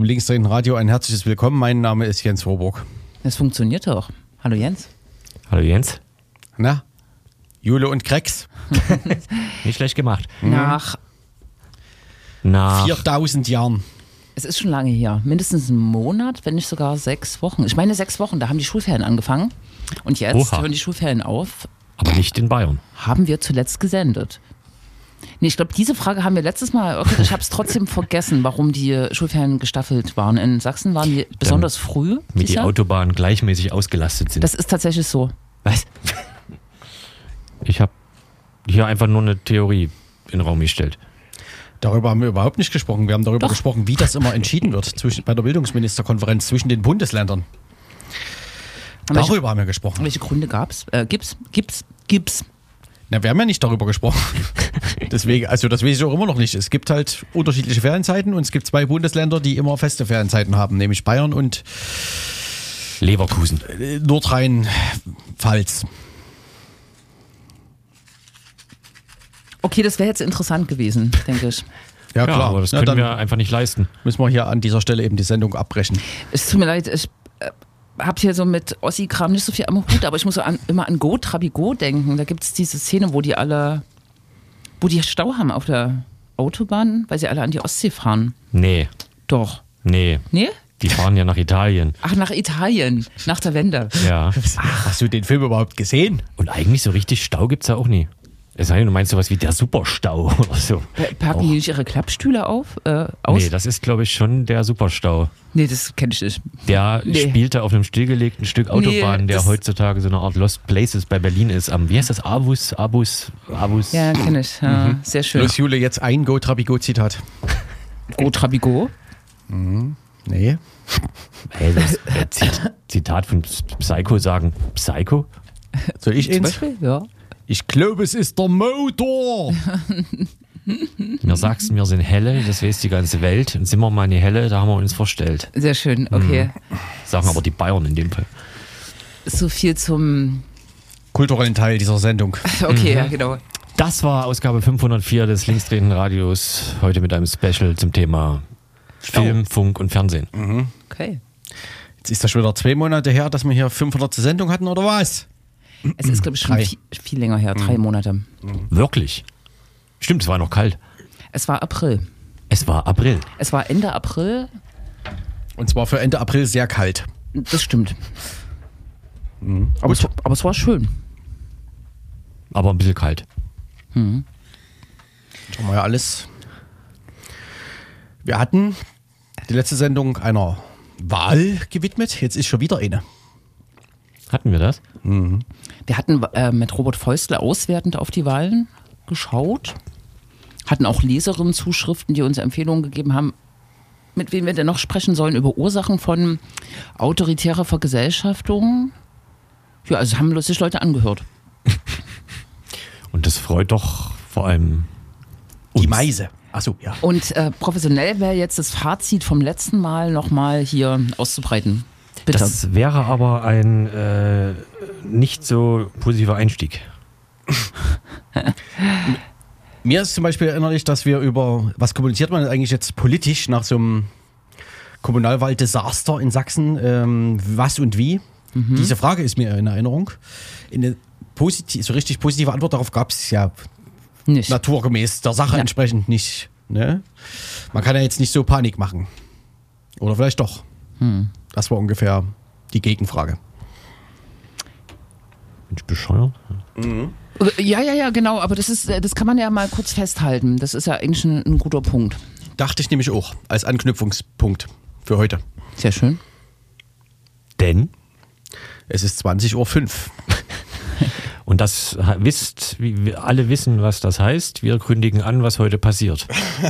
linksdrehenden Radio ein herzliches Willkommen. Mein Name ist Jens Vorburg. Das funktioniert doch. Hallo Jens. Hallo Jens. Na, Jule und Krex. Nicht schlecht gemacht. Nach 4000 Jahren. Es ist schon lange her. Mindestens einen Monat, wenn nicht sogar 6 Wochen. Ich meine 6 Wochen, da haben die Schulferien angefangen. Und jetzt hören die Schulferien auf. Aber nicht in Bayern. Haben wir zuletzt gesendet? Nee, ich glaube, diese Frage haben wir letztes Mal erörtert. Ich habe es trotzdem vergessen, warum die Schulferien gestaffelt waren. In Sachsen waren die besonders früh. Mit die Autobahnen gleichmäßig ausgelastet sind. Das ist tatsächlich so. Was? Ich habe hier einfach nur eine Theorie in den Raum gestellt. Darüber haben wir überhaupt nicht gesprochen. Wir haben darüber gesprochen, wie das immer entschieden wird bei der Bildungsministerkonferenz zwischen den Bundesländern. Darüber haben wir gesprochen. Welche Gründe gibt's? Na, wir haben ja nicht darüber gesprochen. Deswegen, also das weiß ich auch immer noch nicht. Es gibt halt unterschiedliche Ferienzeiten und es gibt 2 Bundesländer, die immer feste Ferienzeiten haben, nämlich Bayern und Leverkusen. Nordrhein-Pfalz. Okay, das wäre jetzt interessant gewesen, denke ich. Ja, klar. Aber das können wir einfach nicht leisten. Müssen wir hier an dieser Stelle eben die Sendung abbrechen. Es tut mir leid, ich habe hier so mit Ossi-Kram nicht so viel am Hut, aber ich muss immer an Go Trabigo denken. Da gibt es diese Szene, wo die Stau haben auf der Autobahn, weil sie alle an die Ostsee fahren. Nee. Doch. Nee? Die fahren ja nach Italien. Ach, nach Italien, nach der Wende. Ja. Ach, hast du den Film überhaupt gesehen? Und eigentlich so richtig Stau gibt's ja auch nie. Es sei denn, du meinst sowas wie der Superstau oder so. Packen die nicht ihre Klappstühle aus? Nee, das ist, glaube ich, schon der Superstau. Nee, das kenne ich nicht. Der spielte auf einem stillgelegten Stück Autobahn, der heutzutage so eine Art Lost Places bei Berlin ist. Wie heißt das? Abus? Ja, kenne ich. Ja, sehr schön. Los, Jule, jetzt ein Go Trabigo-Zitat. Go Trabigo? Nee. Hey, das Zitat von Psycho sagen. Psycho? Soll ich Zum eins? Beispiel? Ja. Ich glaube, es ist der Motor. Mir sagst, wir sind helle, das weiß die ganze Welt. Und sind wir mal eine helle, da haben wir uns verstellt. Sehr schön, okay. Sagen aber die Bayern in dem Fall. So viel zum kulturellen Teil dieser Sendung. Okay, ja, genau. Das war Ausgabe 504 des linksdrehenden Radios. Heute mit einem Special zum Thema Film, Funk und Fernsehen. Okay. Jetzt ist das schon wieder 2 Monate her, dass wir hier 500. Sendung hatten, oder was? Es ist, glaube ich, schon viel länger her, 3 Monate. Wirklich? Stimmt, es war noch kalt. Es war April. Es war April. Es war Ende April. Und zwar für Ende April sehr kalt. Das stimmt. Aber es war schön. Aber ein bisschen kalt. Schauen wir ja alles. Wir hatten die letzte Sendung einer Wahl gewidmet. Jetzt ist schon wieder eine. Hatten wir das? Wir hatten mit Robert Feustle auswertend auf die Wahlen geschaut. Hatten auch Leserinnen-Zuschriften, die uns Empfehlungen gegeben haben, mit wem wir denn noch sprechen sollen, über Ursachen von autoritärer Vergesellschaftung. Ja, also haben sich Leute angehört. Und das freut doch vor allem uns. Die Meise. Achso, ja. Und professionell wäre jetzt das Fazit vom letzten Mal nochmal hier auszubreiten. Bitte. Das wäre aber ein nicht so positiver Einstieg. Mir ist zum Beispiel erinnerlich, dass wir über, was kommuniziert man eigentlich jetzt politisch nach so einem Kommunalwahldesaster in Sachsen, was und wie? Diese Frage ist mir in Erinnerung. So richtig positive Antwort darauf gab es ja nicht. Naturgemäß der Sache entsprechend nicht. Ne? Man kann ja jetzt nicht so Panik machen. Oder vielleicht doch. Das war ungefähr die Gegenfrage. Bin ich bescheuert? Ja, genau, aber das kann man ja mal kurz festhalten. Das ist ja eigentlich ein guter Punkt. Dachte ich nämlich auch, als Anknüpfungspunkt für heute. Sehr schön. Denn? Es ist 20:05 Uhr. Und das wie wir alle wissen, was das heißt. Wir kündigen an, was heute passiert.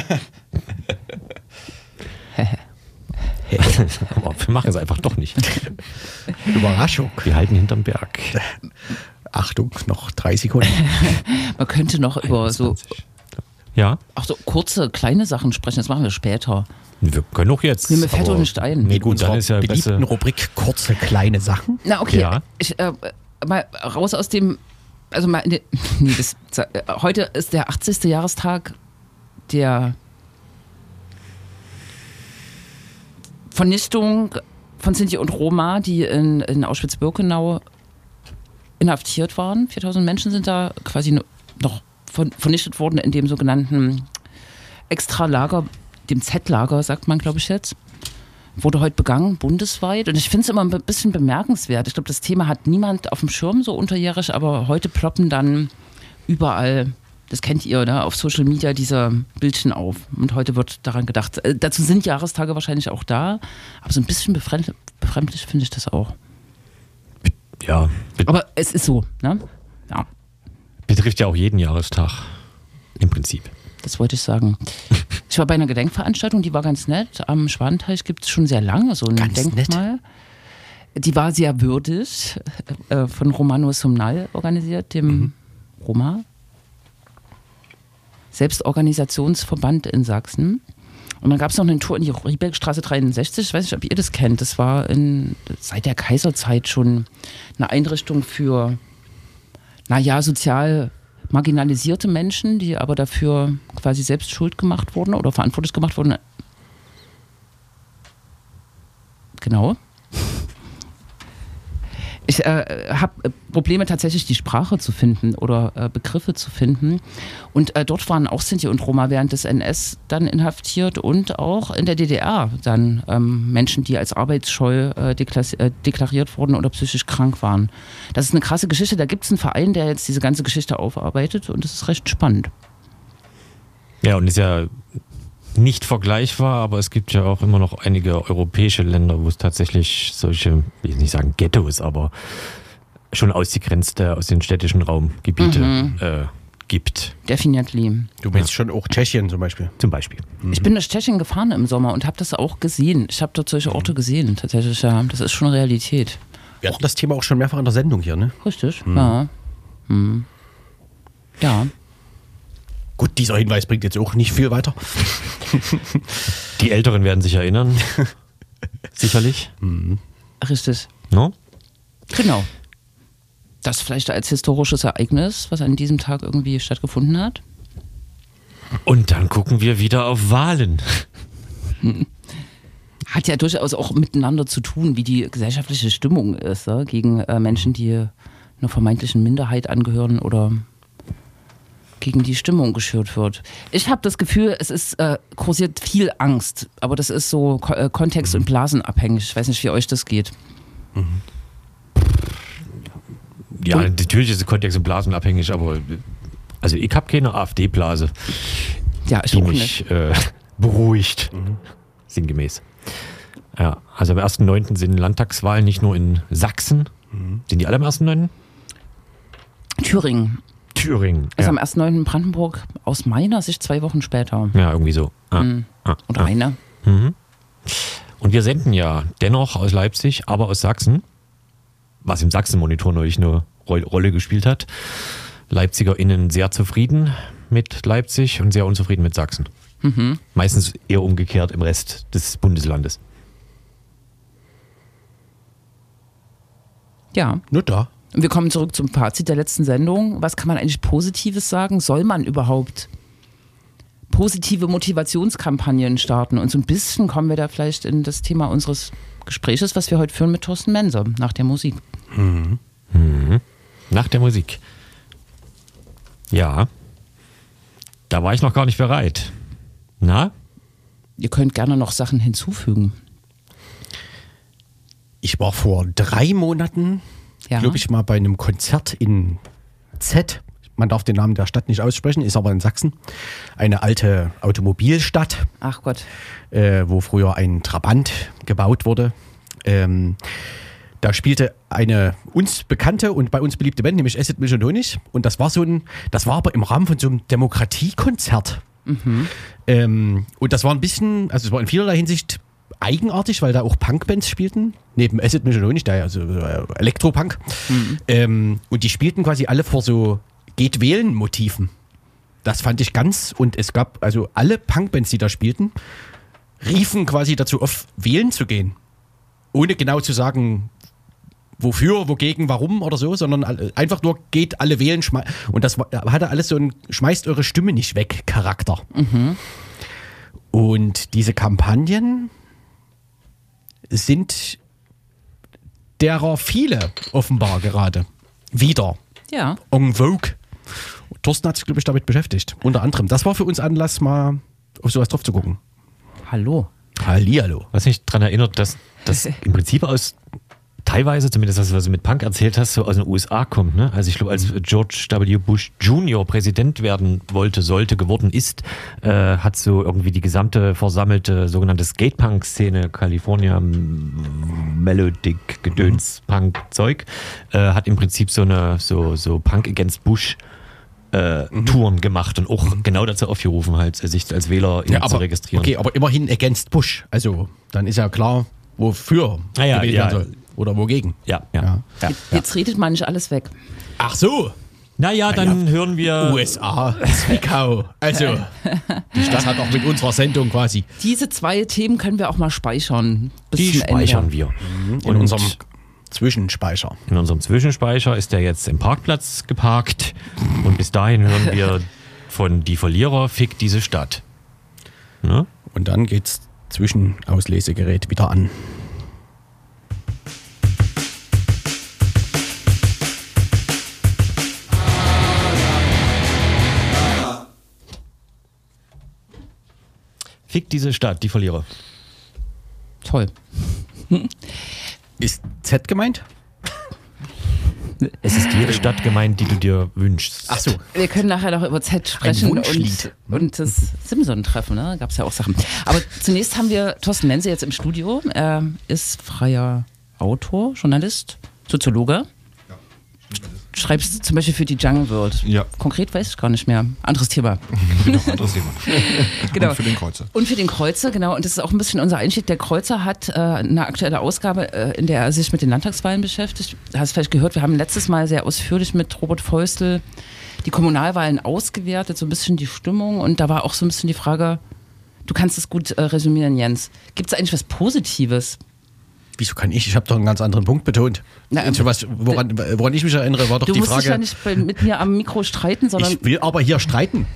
Aber wir machen es einfach doch nicht. Überraschung. Wir halten hinterm Berg. Achtung, noch 3 Sekunden. Man könnte noch über so kurze, kleine Sachen sprechen. Das machen wir später. Wir können auch jetzt. Nee, mir fällt doch nicht ein. Nee, gut, dann ist ja beliebten Rubrik kurze, kleine Sachen. Na, okay. Ja. Ich, mal raus aus dem. Also mal heute ist der 80. Jahrestag Vernichtung von Sinti und Roma, die in Auschwitz-Birkenau inhaftiert waren. 4000 Menschen sind da quasi noch vernichtet worden in dem sogenannten Extralager, dem Z-Lager, sagt man, glaube ich jetzt. Wurde heute begangen, bundesweit. Und ich finde es immer ein bisschen bemerkenswert. Ich glaube, das Thema hat niemand auf dem Schirm so unterjährig, aber heute ploppen dann überall, das kennt ihr, ne, auf Social Media diese Bildchen auf. Und heute wird daran gedacht. Dazu sind Jahrestage wahrscheinlich auch da, aber so ein bisschen befremdlich finde ich das auch. Ja. Aber es ist so, ne? Ja. Betrifft ja auch jeden Jahrestag. Im Prinzip. Das wollte ich sagen. Ich war bei einer Gedenkveranstaltung, die war ganz nett. Am Schwanenteich gibt es schon sehr lange so ein Ganz Denkmal. nett. Die war sehr würdig, von Romano Sumnal organisiert, dem Roma Selbstorganisationsverband in Sachsen. Und dann gab es noch eine Tour in die Riebeckstraße 63. Ich weiß nicht, ob ihr das kennt. Das war seit der Kaiserzeit schon eine Einrichtung für, sozial marginalisierte Menschen, die aber dafür quasi selbst schuld gemacht wurden oder verantwortlich gemacht wurden. Genau. Ich habe Probleme tatsächlich, die Sprache zu finden oder Begriffe zu finden. Und dort waren auch Sinti und Roma während des NS dann inhaftiert und auch in der DDR dann Menschen, die als arbeitsscheu deklariert wurden oder psychisch krank waren. Das ist eine krasse Geschichte. Da gibt es einen Verein, der jetzt diese ganze Geschichte aufarbeitet und das ist recht spannend. Ja, und ist ja nicht vergleichbar, aber es gibt ja auch immer noch einige europäische Länder, wo es tatsächlich solche, ich will nicht sagen Ghettos, aber schon ausgegrenzte aus dem städtischen Raum Gebiete gibt. Definitiv. Du meinst schon auch Tschechien zum Beispiel? Zum Beispiel. Ich bin durch Tschechien gefahren im Sommer und habe das auch gesehen. Ich habe dort solche Orte gesehen, tatsächlich. Ja. Das ist schon Realität. Wir hatten das Thema auch schon mehrfach in der Sendung hier, ne? Richtig, ja. Ja. Gut, dieser Hinweis bringt jetzt auch nicht viel weiter. Die Älteren werden sich erinnern. Sicherlich. Richtig. No? Genau. Das vielleicht als historisches Ereignis, was an diesem Tag irgendwie stattgefunden hat. Und dann gucken wir wieder auf Wahlen. Hat ja durchaus auch miteinander zu tun, wie die gesellschaftliche Stimmung ist, ja? Gegen Menschen, die einer vermeintlichen Minderheit angehören oder gegen die Stimmung geschürt wird. Ich habe das Gefühl, es ist kursiert viel Angst, aber das ist so kontext- und blasenabhängig. Ich weiß nicht, wie euch das geht. Ja, natürlich ist es kontext- und blasenabhängig, aber also ich habe keine AfD-Blase, Ja, ich die auch mich nicht. beruhigt. Sinngemäß. Ja, also am 1.9. sind Landtagswahlen nicht nur in Sachsen. Sind die alle am 1.9.? Thüringen. Thüringen. Also Ja. am 1.9. in Brandenburg, aus meiner Sicht 2 Wochen später. Ja, irgendwie so. Oder eine. Und wir senden ja dennoch aus Leipzig, aber aus Sachsen, was im Sachsen-Monitor neulich eine Rolle gespielt hat. LeipzigerInnen sehr zufrieden mit Leipzig und sehr unzufrieden mit Sachsen. Meistens eher umgekehrt im Rest des Bundeslandes. Ja. Nur da. Wir kommen zurück zum Fazit der letzten Sendung. Was kann man eigentlich Positives sagen? Soll man überhaupt positive Motivationskampagnen starten? Und so ein bisschen kommen wir da vielleicht in das Thema unseres Gespräches, was wir heute führen mit Thorsten Menser nach der Musik. Nach der Musik. Ja, da war ich noch gar nicht bereit. Na? Ihr könnt gerne noch Sachen hinzufügen. Ich war vor 3 Monaten, Ja. glaube ich, mal bei einem Konzert in Z. Man darf den Namen der Stadt nicht aussprechen, ist aber in Sachsen. Eine alte Automobilstadt, Ach Gott. wo früher ein Trabant gebaut wurde. Da spielte eine uns bekannte und bei uns beliebte Band, nämlich Acid Milch und Honig. Und das war aber im Rahmen von so einem Demokratiekonzert. Und das war ein bisschen, also es war in vielerlei Hinsicht eigenartig, weil da auch Punkbands spielten, neben Acid Milch und Honig, also Elektropunk. Und die spielten quasi alle vor so Geht wählen Motiven. Das fand ich und es gab also alle Punkbands, die da spielten, riefen quasi dazu auf, wählen zu gehen. Ohne genau zu sagen, wofür, wogegen, warum oder so, sondern einfach nur geht alle wählen. Und das hatte alles so ein schmeißt eure Stimme nicht weg Charakter. Und diese Kampagnen sind derer viele offenbar gerade wieder Ja. en vogue. Thorsten hat sich, glaube ich, damit beschäftigt. Unter anderem. Das war für uns Anlass, mal auf sowas drauf zu gucken. Hallo. Hallihallo. Was mich daran erinnert, dass das im Prinzip teilweise, zumindest das, was du mit Punk erzählt hast, so aus den USA kommt. Ne? Also ich glaube, als George W. Bush Jr. Präsident werden geworden ist, hat so irgendwie die gesamte versammelte sogenannte Skate-Punk-Szene, California Melodic Gedöns Punk-Zeug, hat im Prinzip so Punk Against Bush Touren gemacht und auch genau dazu aufgerufen, halt, sich als Wähler zu registrieren. Okay, aber immerhin against Bush. Also dann ist ja klar, wofür gewählt werden soll. Oder wogegen. Ja. Jetzt redet man nicht alles weg. Ach so. Naja, dann hören wir... USA, Zwickau. Also, die Stadt hat auch mit unserer Sendung quasi. Diese 2 Themen können wir auch mal speichern. Die speichern wir. In unserem Zwischenspeicher. In unserem Zwischenspeicher ist der jetzt im Parkplatz geparkt. Und bis dahin hören wir von Die Verlierer, fick diese Stadt. Ne? Und dann geht's Zwischenauslesegerät wieder an. Fick diese Stadt, die Verlierer. Toll. Ist Z gemeint? Es ist jede Stadt gemeint, die du dir wünschst. Ach so. Wir können nachher noch über Z sprechen Wunschlied. und das Simson-Treffen, ne? Gab es ja auch Sachen. Aber zunächst haben wir Thorsten Mense jetzt im Studio. Er ist freier Autor, Journalist, Soziologe. Schreibst zum Beispiel für die Jungle World. Ja. Konkret weiß ich gar nicht mehr. Anderes Thema. Genau, anderes Thema. Genau. Und für den Kreuzer. Und für den Kreuzer, genau. Und das ist auch ein bisschen unser Einstieg. Der Kreuzer hat eine aktuelle Ausgabe, in der er sich mit den Landtagswahlen beschäftigt. Du hast vielleicht gehört, wir haben letztes Mal sehr ausführlich mit Robert Feustel die Kommunalwahlen ausgewertet, so ein bisschen die Stimmung. Und da war auch so ein bisschen die Frage, du kannst es gut resümieren, Jens. Gibt es eigentlich was Positives? Wieso kann ich? Ich habe doch einen ganz anderen Punkt betont. Woran ich mich erinnere, war doch Du die musst dich ja Frage... nicht mit mir am Mikro streiten, sondern... Ich will aber hier streiten.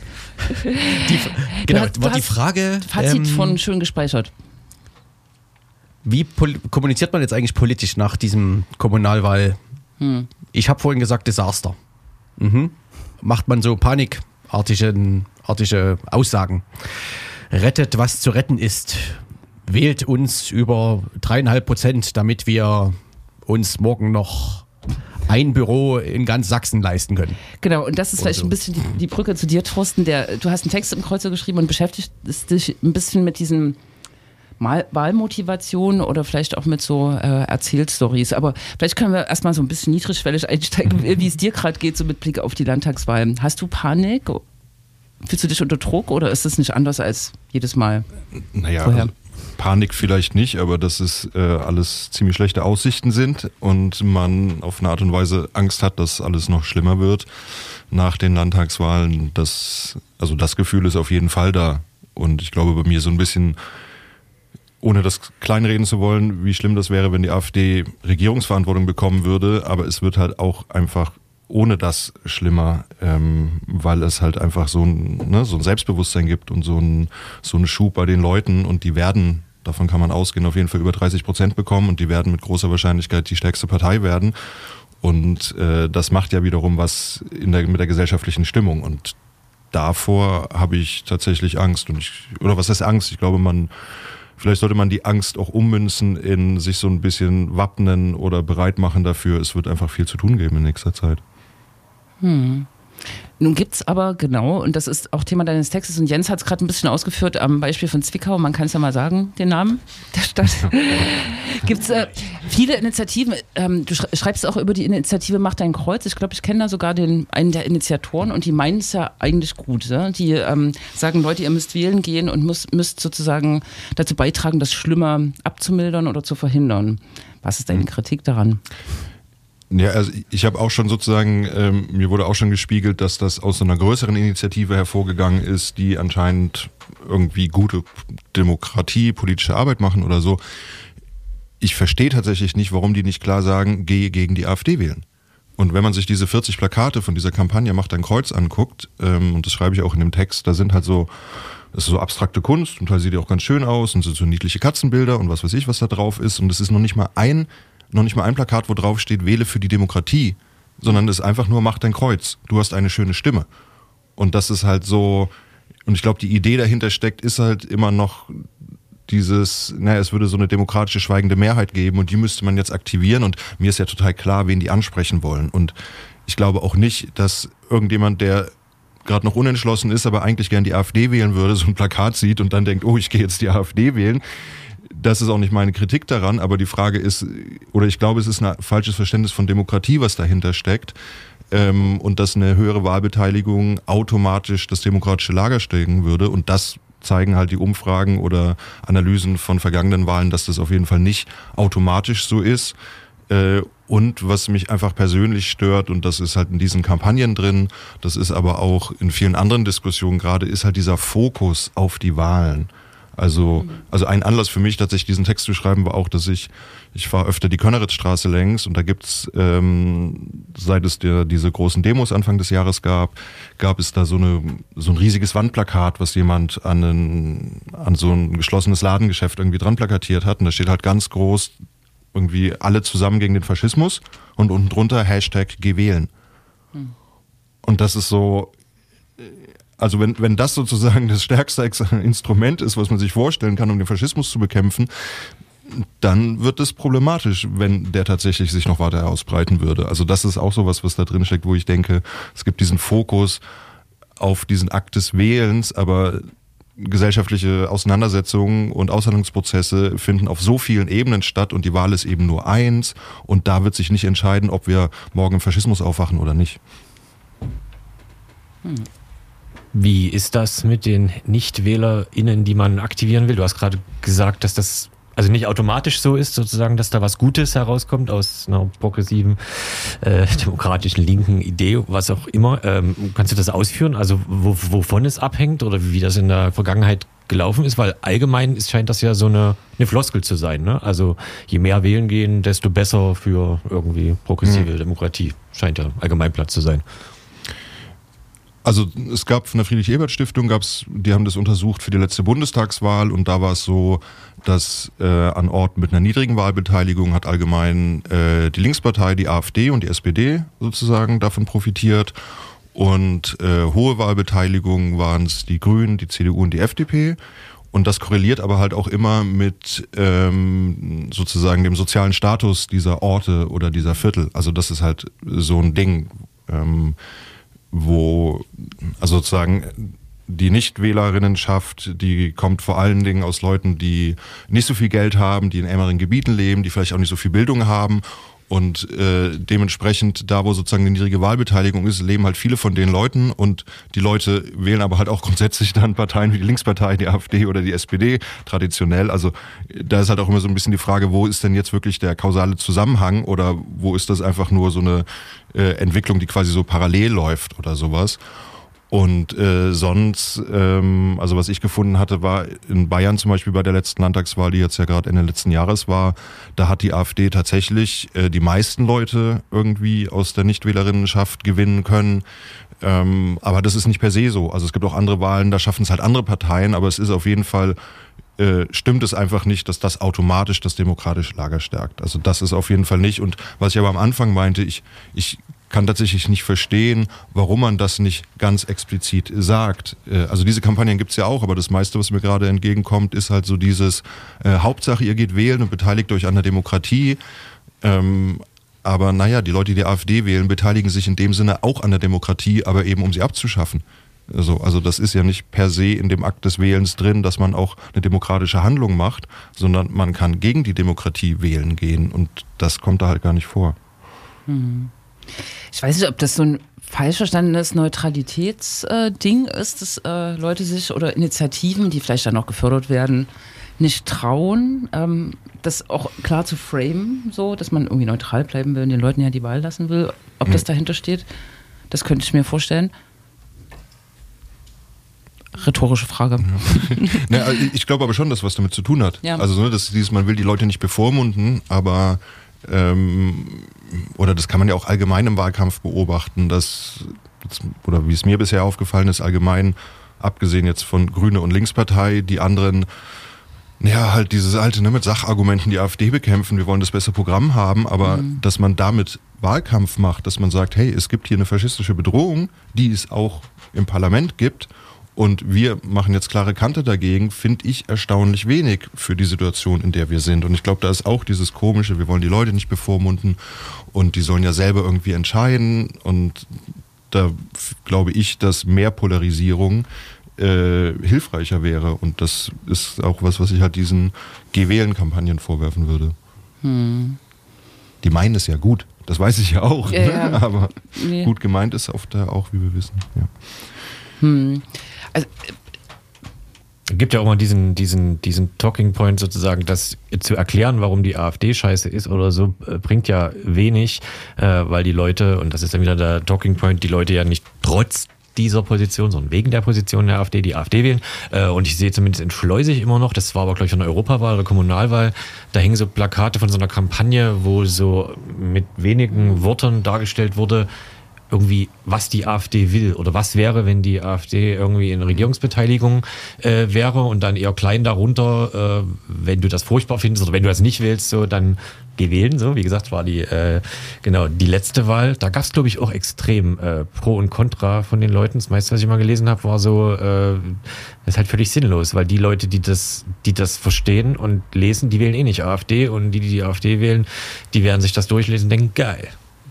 Die Frage... Fazit von schön gespeichert. Wie kommuniziert man jetzt eigentlich politisch nach diesem Kommunalwahl? Ich habe vorhin gesagt Desaster. Macht man so panikartige Aussagen. Rettet, was zu retten ist. Wählt uns über 3,5%, damit wir uns morgen noch ein Büro in ganz Sachsen leisten können. Genau, und das ist vielleicht so. ein bisschen die Brücke zu dir, Thorsten. Du hast einen Text im Kreuzer geschrieben und beschäftigst dich ein bisschen mit diesen Wahlmotivationen oder vielleicht auch mit so Erzählstories. Aber vielleicht können wir erstmal so ein bisschen niedrigschwellig einsteigen, wie es dir gerade geht, so mit Blick auf die Landtagswahlen. Hast du Panik? Fühlst du dich unter Druck oder ist es nicht anders als jedes Mal? Naja, vorher? also Panik vielleicht nicht, aber dass es alles ziemlich schlechte Aussichten sind und man auf eine Art und Weise Angst hat, dass alles noch schlimmer wird nach den Landtagswahlen. Das Gefühl ist auf jeden Fall da. Und ich glaube bei mir so ein bisschen, ohne das kleinreden zu wollen, wie schlimm das wäre, wenn die AfD Regierungsverantwortung bekommen würde, aber es wird halt auch einfach ohne das schlimmer, weil es halt einfach so ein Selbstbewusstsein gibt und so einen Schub bei den Leuten und die werden, davon kann man ausgehen, auf jeden Fall über 30% bekommen und die werden mit großer Wahrscheinlichkeit die stärkste Partei werden und das macht ja wiederum was mit der gesellschaftlichen Stimmung und davor habe ich tatsächlich Angst oder was heißt Angst? Ich glaube, vielleicht sollte man die Angst auch ummünzen in sich so ein bisschen wappnen oder bereit machen dafür. Es wird einfach viel zu tun geben in nächster Zeit. Nun gibt es aber, genau, und das ist auch Thema deines Textes, und Jens hat es gerade ein bisschen ausgeführt am Beispiel von Zwickau, man kann es ja mal sagen, den Namen der Stadt. Gibt es viele Initiativen, du schreibst auch über die Initiative Mach dein Kreuz, ich glaube, ich kenne da sogar einen der Initiatoren und die meinen es ja eigentlich gut. Ja? Die sagen, Leute, ihr müsst wählen gehen und müsst sozusagen dazu beitragen, das Schlimmer abzumildern oder zu verhindern. Was ist deine Kritik daran? Ja, also ich habe auch schon sozusagen, mir wurde auch schon gespiegelt, dass das aus so einer größeren Initiative hervorgegangen ist, die anscheinend irgendwie gute Demokratie, politische Arbeit machen oder so. Ich verstehe tatsächlich nicht, warum die nicht klar sagen, gehe gegen die AfD wählen. Und wenn man sich diese 40 Plakate von dieser Kampagne Mach dein Kreuz anguckt, und das schreibe ich auch in dem Text, da sind halt so Das ist so abstrakte Kunst, zum Teil sieht die auch ganz schön aus und sind so niedliche Katzenbilder und was weiß ich, was da drauf ist. Und es ist noch nicht mal ein Plakat, wo drauf steht, wähle für die Demokratie, sondern es ist einfach nur, mach dein Kreuz. Du hast eine schöne Stimme. Und das ist halt so, und ich glaube, die Idee dahinter steckt, ist halt immer noch dieses, es würde so eine demokratische schweigende Mehrheit geben und die müsste man jetzt aktivieren und mir ist ja total klar, wen die ansprechen wollen. Und ich glaube auch nicht, dass irgendjemand, der gerade noch unentschlossen ist, aber eigentlich gern die AfD wählen würde, so ein Plakat sieht und dann denkt, oh, ich gehe jetzt die AfD wählen. Das ist auch nicht meine Kritik daran, aber die Frage ist, oder ich glaube, es ist ein falsches Verständnis von Demokratie, was dahinter steckt, und dass eine höhere Wahlbeteiligung automatisch das demokratische Lager stärken würde und das zeigen halt die Umfragen oder Analysen von vergangenen Wahlen, dass das auf jeden Fall nicht automatisch so ist. Und was mich einfach persönlich stört, und das ist halt in diesen Kampagnen drin, das ist aber auch in vielen anderen Diskussionen gerade, ist halt dieser Fokus auf die Wahlen. Also ein Anlass für mich, tatsächlich diesen Text zu schreiben, war auch, dass ich fahre öfter die Könneritzstraße längs und da gibt's, seit es diese großen Demos Anfang des Jahres gab es da so ein riesiges Wandplakat, was jemand an so ein geschlossenes Ladengeschäft irgendwie dran plakatiert hat und da steht halt ganz groß irgendwie alle zusammen gegen den Faschismus und unten drunter #Geh wählen. Und das ist so, also wenn das sozusagen das stärkste Instrument ist, was man sich vorstellen kann, um den Faschismus zu bekämpfen, dann wird es problematisch, wenn der tatsächlich sich noch weiter ausbreiten würde. Also das ist auch sowas, was da drin steckt, wo ich denke, es gibt diesen Fokus auf diesen Akt des Wählens, aber gesellschaftliche Auseinandersetzungen und Aushandlungsprozesse finden auf so vielen Ebenen statt und die Wahl ist eben nur eins und da wird sich nicht entscheiden, ob wir morgen im Faschismus aufwachen oder nicht. Wie ist das mit den NichtwählerInnen, die man aktivieren will? Du hast gerade gesagt, dass das also nicht automatisch so ist, sozusagen, dass da was Gutes herauskommt aus einer progressiven, demokratischen, linken Idee, was auch immer. Kannst du das ausführen? Also wovon es abhängt oder wie das in der Vergangenheit gelaufen ist? Weil allgemein scheint das ja so eine Floskel zu sein. Ne? Also je mehr wählen gehen, desto besser für irgendwie progressive Demokratie. Scheint ja Allgemeinplatz zu sein. Also es gab von der Friedrich-Ebert-Stiftung, die haben das untersucht für die letzte Bundestagswahl und da war es so, dass an Orten mit einer niedrigen Wahlbeteiligung hat allgemein die Linkspartei, die AfD und die SPD sozusagen davon profitiert und hohe Wahlbeteiligung waren es die Grünen, die CDU und die FDP. Und das korreliert aber halt auch immer mit sozusagen dem sozialen Status dieser Orte oder dieser Viertel. Also das ist halt so ein Ding, wo also sozusagen die Nichtwählerinnenschaft, die kommt vor allen Dingen aus Leuten, die nicht so viel Geld haben, die in ärmeren Gebieten leben, die vielleicht auch nicht so viel Bildung haben und dementsprechend da, wo sozusagen eine niedrige Wahlbeteiligung ist, leben halt viele von den Leuten und die Leute wählen aber halt auch grundsätzlich dann Parteien wie die Linkspartei, die AfD oder die SPD traditionell. Also da ist halt auch immer so ein bisschen die Frage, wo ist denn jetzt wirklich der kausale Zusammenhang oder wo ist das einfach nur so eine Entwicklung, die quasi so parallel läuft oder sowas. Und sonst, also was ich gefunden hatte, war in Bayern zum Beispiel bei der letzten Landtagswahl, die jetzt ja gerade Ende letzten Jahres war, da hat die AfD tatsächlich die meisten Leute irgendwie aus der Nichtwählerinnenschaft gewinnen können. Aber das ist nicht per se so. Also es gibt auch andere Wahlen, da schaffen es halt andere Parteien, aber es ist auf jeden Fall, stimmt es einfach nicht, dass das automatisch das demokratische Lager stärkt. Also das ist auf jeden Fall nicht. Und was ich aber am Anfang meinte, ich kann tatsächlich nicht verstehen, warum man das nicht ganz explizit sagt. Also diese Kampagnen gibt's ja auch, aber das meiste, was mir gerade entgegenkommt, ist halt so dieses Hauptsache, ihr geht wählen und beteiligt euch an der Demokratie. Aber naja, die Leute, die die AfD wählen, beteiligen sich in dem Sinne auch an der Demokratie, aber eben um sie abzuschaffen. Also das ist ja nicht per se in dem Akt des Wählens drin, dass man auch eine demokratische Handlung macht, sondern man kann gegen die Demokratie wählen gehen und das kommt da halt gar nicht vor. Ich weiß nicht, ob das so ein falsch verstandenes Neutralitätsding ist, dass Leute sich oder Initiativen, die vielleicht dann auch gefördert werden, nicht trauen, das auch klar zu framen, so, dass man irgendwie neutral bleiben will und den Leuten ja die Wahl lassen will. Ob das dahinter steht, das könnte ich mir vorstellen. Rhetorische Frage. Ja. Ich glaube aber schon, dass was damit zu tun hat. Ja. Also man will die Leute nicht bevormunden, aber oder das kann man ja auch allgemein im Wahlkampf beobachten, dass, oder wie es mir bisher aufgefallen ist, allgemein abgesehen jetzt von Grüne und Linkspartei, die anderen, ja, halt dieses alte, ne, mit Sachargumenten die AfD bekämpfen, wir wollen das bessere Programm haben, aber dass man damit Wahlkampf macht, dass man sagt, hey, es gibt hier eine faschistische Bedrohung, die es auch im Parlament gibt und wir machen jetzt klare Kante dagegen, finde ich erstaunlich wenig für die Situation, in der wir sind. Und ich glaube, da ist auch dieses Komische, wir wollen die Leute nicht bevormunden und die sollen ja selber irgendwie entscheiden und da glaube ich, dass mehr Polarisierung hilfreicher wäre. Und das ist auch was ich halt diesen Geh-Wählen-Kampagnen vorwerfen würde. Die meinen es ja gut, das weiß ich ja auch. Ja, ne? Aber gut gemeint ist oft auch, wie wir wissen. Ja. Also, Es gibt ja auch mal diesen Talking Point sozusagen, das zu erklären, warum die AfD scheiße ist oder so, bringt ja wenig, weil die Leute, und das ist dann wieder der Talking Point, die Leute ja nicht trotz dieser Position, sondern wegen der Position der AfD, die AfD wählen. Und ich sehe zumindest in Schleusig immer noch, das war aber, glaube ich, von der Europawahl oder Kommunalwahl, da hängen so Plakate von so einer Kampagne, wo so mit wenigen Worten dargestellt wurde, irgendwie, was die AfD will oder was wäre, wenn die AfD irgendwie in Regierungsbeteiligung wäre und dann eher klein darunter, wenn du das furchtbar findest oder wenn du das nicht willst, so dann geh wählen. So, wie gesagt, war die letzte Wahl. Da gab es, glaube ich, auch extrem Pro und Contra von den Leuten. Das meiste, was ich mal gelesen habe, war so, das ist halt völlig sinnlos, weil die Leute, die das verstehen und lesen, die wählen eh nicht AfD und die AfD wählen, die werden sich das durchlesen und denken, geil.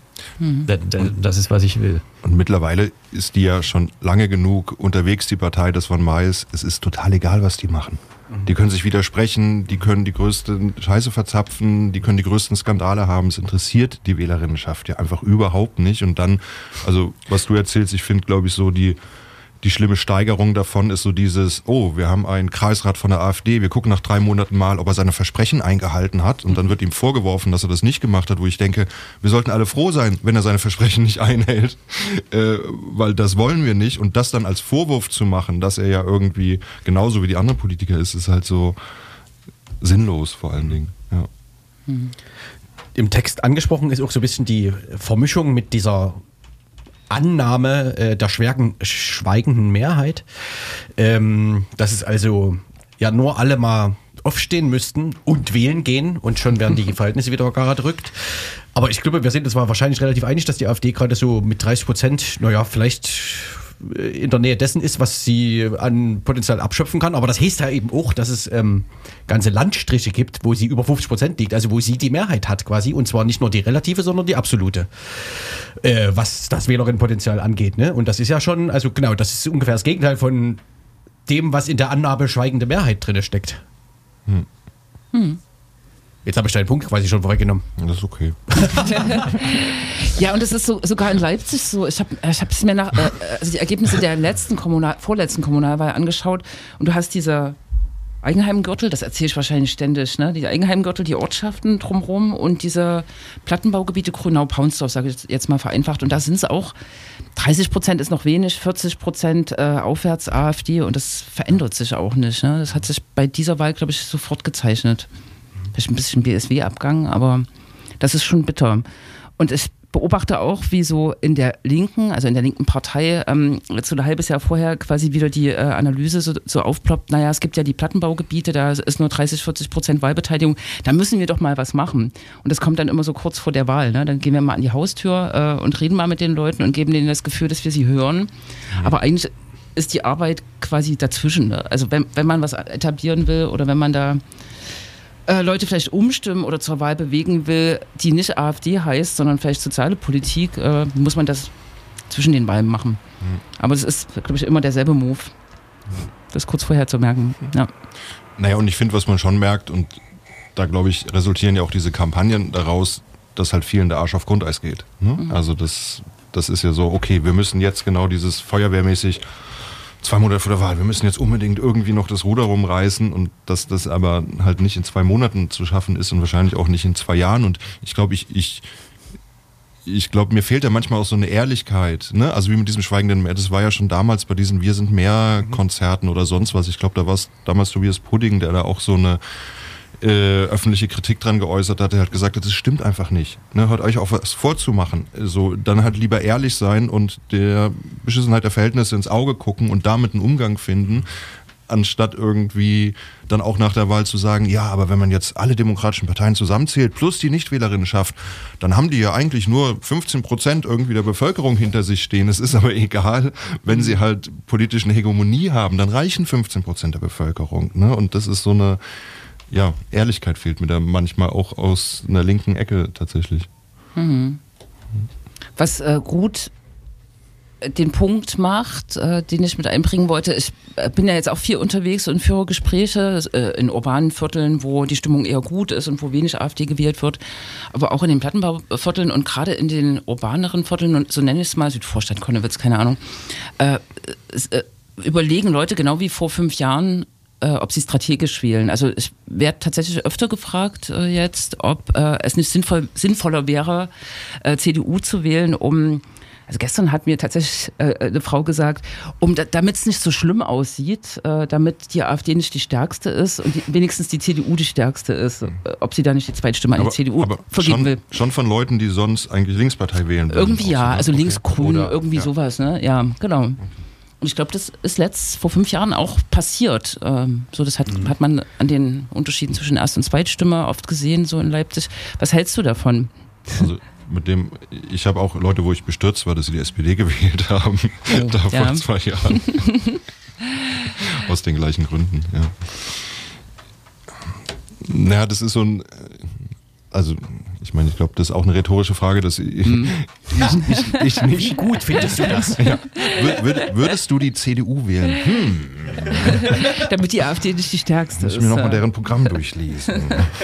Das ist, was ich will. Und mittlerweile ist die ja schon lange genug unterwegs, die Partei, dass man weiß, es ist total egal, was die machen. Die können sich widersprechen, die können die größte Scheiße verzapfen, die können die größten Skandale haben. Es interessiert die Wählerinnenschaft ja einfach überhaupt nicht. Und dann, also was du erzählst, ich finde, glaube ich, so die schlimme Steigerung davon ist so dieses, oh, wir haben einen Kreisrat von der AfD, wir gucken nach 3 Monaten mal, ob er seine Versprechen eingehalten hat und dann wird ihm vorgeworfen, dass er das nicht gemacht hat, wo ich denke, wir sollten alle froh sein, wenn er seine Versprechen nicht einhält, weil das wollen wir nicht und das dann als Vorwurf zu machen, dass er ja irgendwie genauso wie die anderen Politiker ist halt so sinnlos vor allen Dingen, ja. Im Text angesprochen ist auch so ein bisschen die Vermischung mit dieser Annahme der schweigenden Mehrheit, dass es also ja nur alle mal aufstehen müssten und wählen gehen und schon werden die Verhältnisse wieder gerade rückt. Aber ich glaube, wir sind uns wahrscheinlich relativ einig, dass die AfD gerade so mit 30%, naja, vielleicht in der Nähe dessen ist, was sie an Potenzial abschöpfen kann. Aber das heißt ja eben auch, dass es ganze Landstriche gibt, wo sie über 50% liegt, also wo sie die Mehrheit hat quasi. Und zwar nicht nur die relative, sondern die absolute, was das Wählerinnenpotenzial angeht. Ne? Und das ist ja schon, also genau, das ist ungefähr das Gegenteil von dem, was in der Annahme schweigende Mehrheit drin steckt. Jetzt habe ich deinen Punkt quasi schon vorweggenommen. Das ist okay. Ja, und es ist sogar in Leipzig so, ich hab es mir also die Ergebnisse der vorletzten Kommunalwahl angeschaut und du hast diese Eigenheimgürtel, das erzähle ich wahrscheinlich ständig, ne? Die Eigenheimgürtel, die Ortschaften drumherum und diese Plattenbaugebiete Grünau-Paunsdorf, sage ich jetzt mal vereinfacht. Und da sind es auch, 30% ist noch wenig, 40% aufwärts AfD und das verändert sich auch nicht. Ne? Das hat sich bei dieser Wahl, glaube ich, sofort gezeichnet. Vielleicht ein bisschen BSW-Abgang, aber das ist schon bitter. Und ich beobachte auch, wie so in der Linken, also in der linken Partei, jetzt so ein halbes Jahr vorher quasi wieder die Analyse so aufploppt, naja, es gibt ja die Plattenbaugebiete, da ist nur 30-40% Wahlbeteiligung, da müssen wir doch mal was machen. Und das kommt dann immer so kurz vor der Wahl. Ne? Dann gehen wir mal an die Haustür und reden mal mit den Leuten und geben denen das Gefühl, dass wir sie hören. Aber eigentlich ist die Arbeit quasi dazwischen. Ne? Also wenn man was etablieren will oder wenn man da Leute vielleicht umstimmen oder zur Wahl bewegen will, die nicht AfD heißt, sondern vielleicht soziale Politik, muss man das zwischen den Wahlen machen. Aber es ist, glaube ich, immer derselbe Move. Das kurz vorher zu merken. Ja. Naja, und ich finde, was man schon merkt, und da, glaube ich, resultieren ja auch diese Kampagnen daraus, dass halt vielen der Arsch auf Grundeis geht. Ne? Also das ist ja so, okay, wir müssen jetzt genau dieses feuerwehrmäßig 2 Monate vor der Wahl, wir müssen jetzt unbedingt irgendwie noch das Ruder rumreißen und dass das aber halt nicht in 2 Monaten zu schaffen ist und wahrscheinlich auch nicht in 2 Jahren und ich glaube, mir fehlt ja manchmal auch so eine Ehrlichkeit, ne? Also wie mit diesem schweigenden Meer, das war ja schon damals bei diesen Wir sind mehr Konzerten oder sonst was, ich glaube, da war es damals Tobias Pudding, der da auch so eine öffentliche Kritik dran geäußert hat. Er hat gesagt, das stimmt einfach nicht. Ne, hört euch auf was vorzumachen. So, dann halt lieber ehrlich sein und der Beschissenheit der Verhältnisse ins Auge gucken und damit einen Umgang finden, anstatt irgendwie dann auch nach der Wahl zu sagen, ja, aber wenn man jetzt alle demokratischen Parteien zusammenzählt, plus die Nichtwählerinnenschaft, dann haben die ja eigentlich nur 15% irgendwie der Bevölkerung hinter sich stehen. Es ist aber egal, wenn sie halt politische Hegemonie haben, dann reichen 15% der Bevölkerung. Ne? Und das ist so eine, ja, Ehrlichkeit fehlt mir da manchmal auch aus einer linken Ecke tatsächlich. Was gut den Punkt macht, den ich mit einbringen wollte. Ich bin ja jetzt auch viel unterwegs und führe Gespräche in urbanen Vierteln, wo die Stimmung eher gut ist und wo wenig AfD gewählt wird, aber auch in den Plattenbauvierteln und gerade in den urbaneren Vierteln, und so nenne ich es mal, Südvorstadt, Konnewitz, keine Ahnung, überlegen Leute genau wie vor 5 Jahren, ob sie strategisch wählen. Also ich werde tatsächlich öfter gefragt jetzt, ob es nicht sinnvoller wäre, CDU zu wählen, also gestern hat mir tatsächlich eine Frau gesagt, damit es nicht so schlimm aussieht, damit die AfD nicht die stärkste ist und wenigstens die CDU die stärkste ist, ob sie da nicht die Zweitstimme an die CDU vergeben will. Schon von Leuten, die sonst eigentlich Linkspartei wählen würden. Irgendwie ja, also okay. linksgrün, irgendwie sowas, ne? Ja, genau. Und ich glaube, das ist vor 5 Jahren auch passiert. So, das hat man an den Unterschieden zwischen Erst- und Zweitstimme oft gesehen, so in Leipzig. Was hältst du davon? Also ich habe auch Leute, wo ich bestürzt war, dass sie die SPD gewählt haben, vor 2 Jahren. Aus den gleichen Gründen, ja. Naja, das ist so ein, also ich meine, ich glaube, das ist auch eine rhetorische Frage, dass ich nicht. Wie gut findest du das? Ja. Würdest du die CDU wählen? Damit die AfD nicht die stärkste ist. Muss ich mir nochmal deren Programm durchlesen.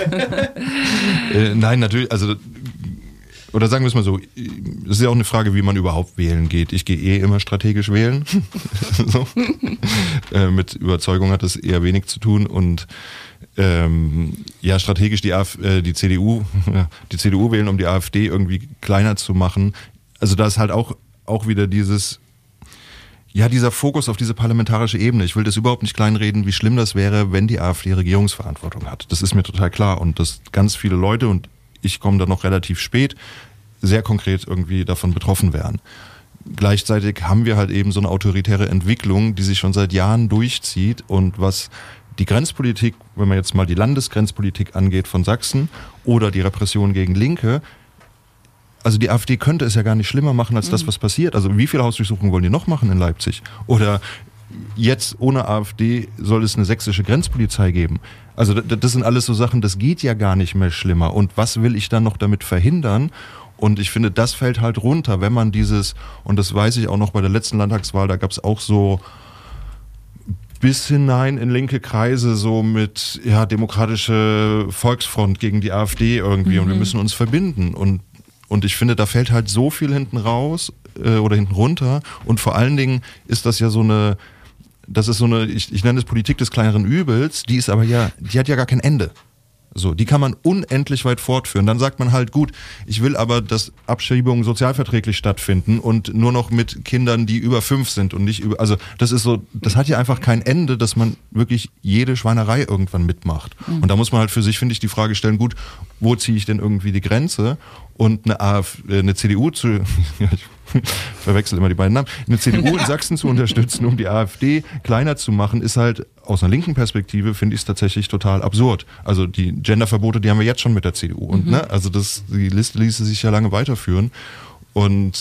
Nein, natürlich, also oder sagen wir es mal so, es ist ja auch eine Frage, wie man überhaupt wählen geht. Ich gehe immer strategisch wählen. So. Mit Überzeugung hat das eher wenig zu tun und ja, strategisch die CDU wählen, um die AfD irgendwie kleiner zu machen. Also da ist halt auch wieder dieser Fokus auf diese parlamentarische Ebene. Ich will das überhaupt nicht kleinreden, wie schlimm das wäre, wenn die AfD Regierungsverantwortung hat. Das ist mir total klar und dass ganz viele Leute, und ich komme da noch relativ spät, sehr konkret irgendwie davon betroffen wären. Gleichzeitig haben wir halt eben so eine autoritäre Entwicklung, die sich schon seit Jahren durchzieht und was die Grenzpolitik, wenn man jetzt mal die Landesgrenzpolitik angeht von Sachsen oder die Repression gegen Linke, also die AfD könnte es ja gar nicht schlimmer machen als das, was passiert. Also wie viele Hausdurchsuchungen wollen die noch machen in Leipzig? Oder jetzt ohne AfD soll es eine sächsische Grenzpolizei geben. Also das sind alles so Sachen, das geht ja gar nicht mehr schlimmer. Und was will ich dann noch damit verhindern? Und ich finde, das fällt halt runter, wenn man und das weiß ich auch noch bei der letzten Landtagswahl, da gab es auch so bis hinein in linke Kreise so mit demokratische Volksfront gegen die AfD irgendwie und wir müssen uns verbinden. Und ich finde, da fällt halt so viel hinten raus oder hinten runter und vor allen Dingen ist das ja so eine, ich nenne es Politik des kleineren Übels, die hat ja gar kein Ende. So, die kann man unendlich weit fortführen. Dann sagt man halt, gut, ich will aber, dass Abschiebungen sozialverträglich stattfinden und nur noch mit Kindern, die über 5 sind und nicht also das ist so, das hat ja einfach kein Ende, dass man wirklich jede Schweinerei irgendwann mitmacht. Und da muss man halt für sich, finde ich, die Frage stellen, gut, wo ziehe ich denn irgendwie die Grenze? Und eine CDU ich verwechsel immer die beiden Namen, eine CDU in Sachsen zu unterstützen, um die AfD kleiner zu machen, ist halt aus einer linken Perspektive, finde ich es tatsächlich total absurd. Also die Genderverbote, die haben wir jetzt schon mit der CDU. Und also die Liste ließe sich ja lange weiterführen. Und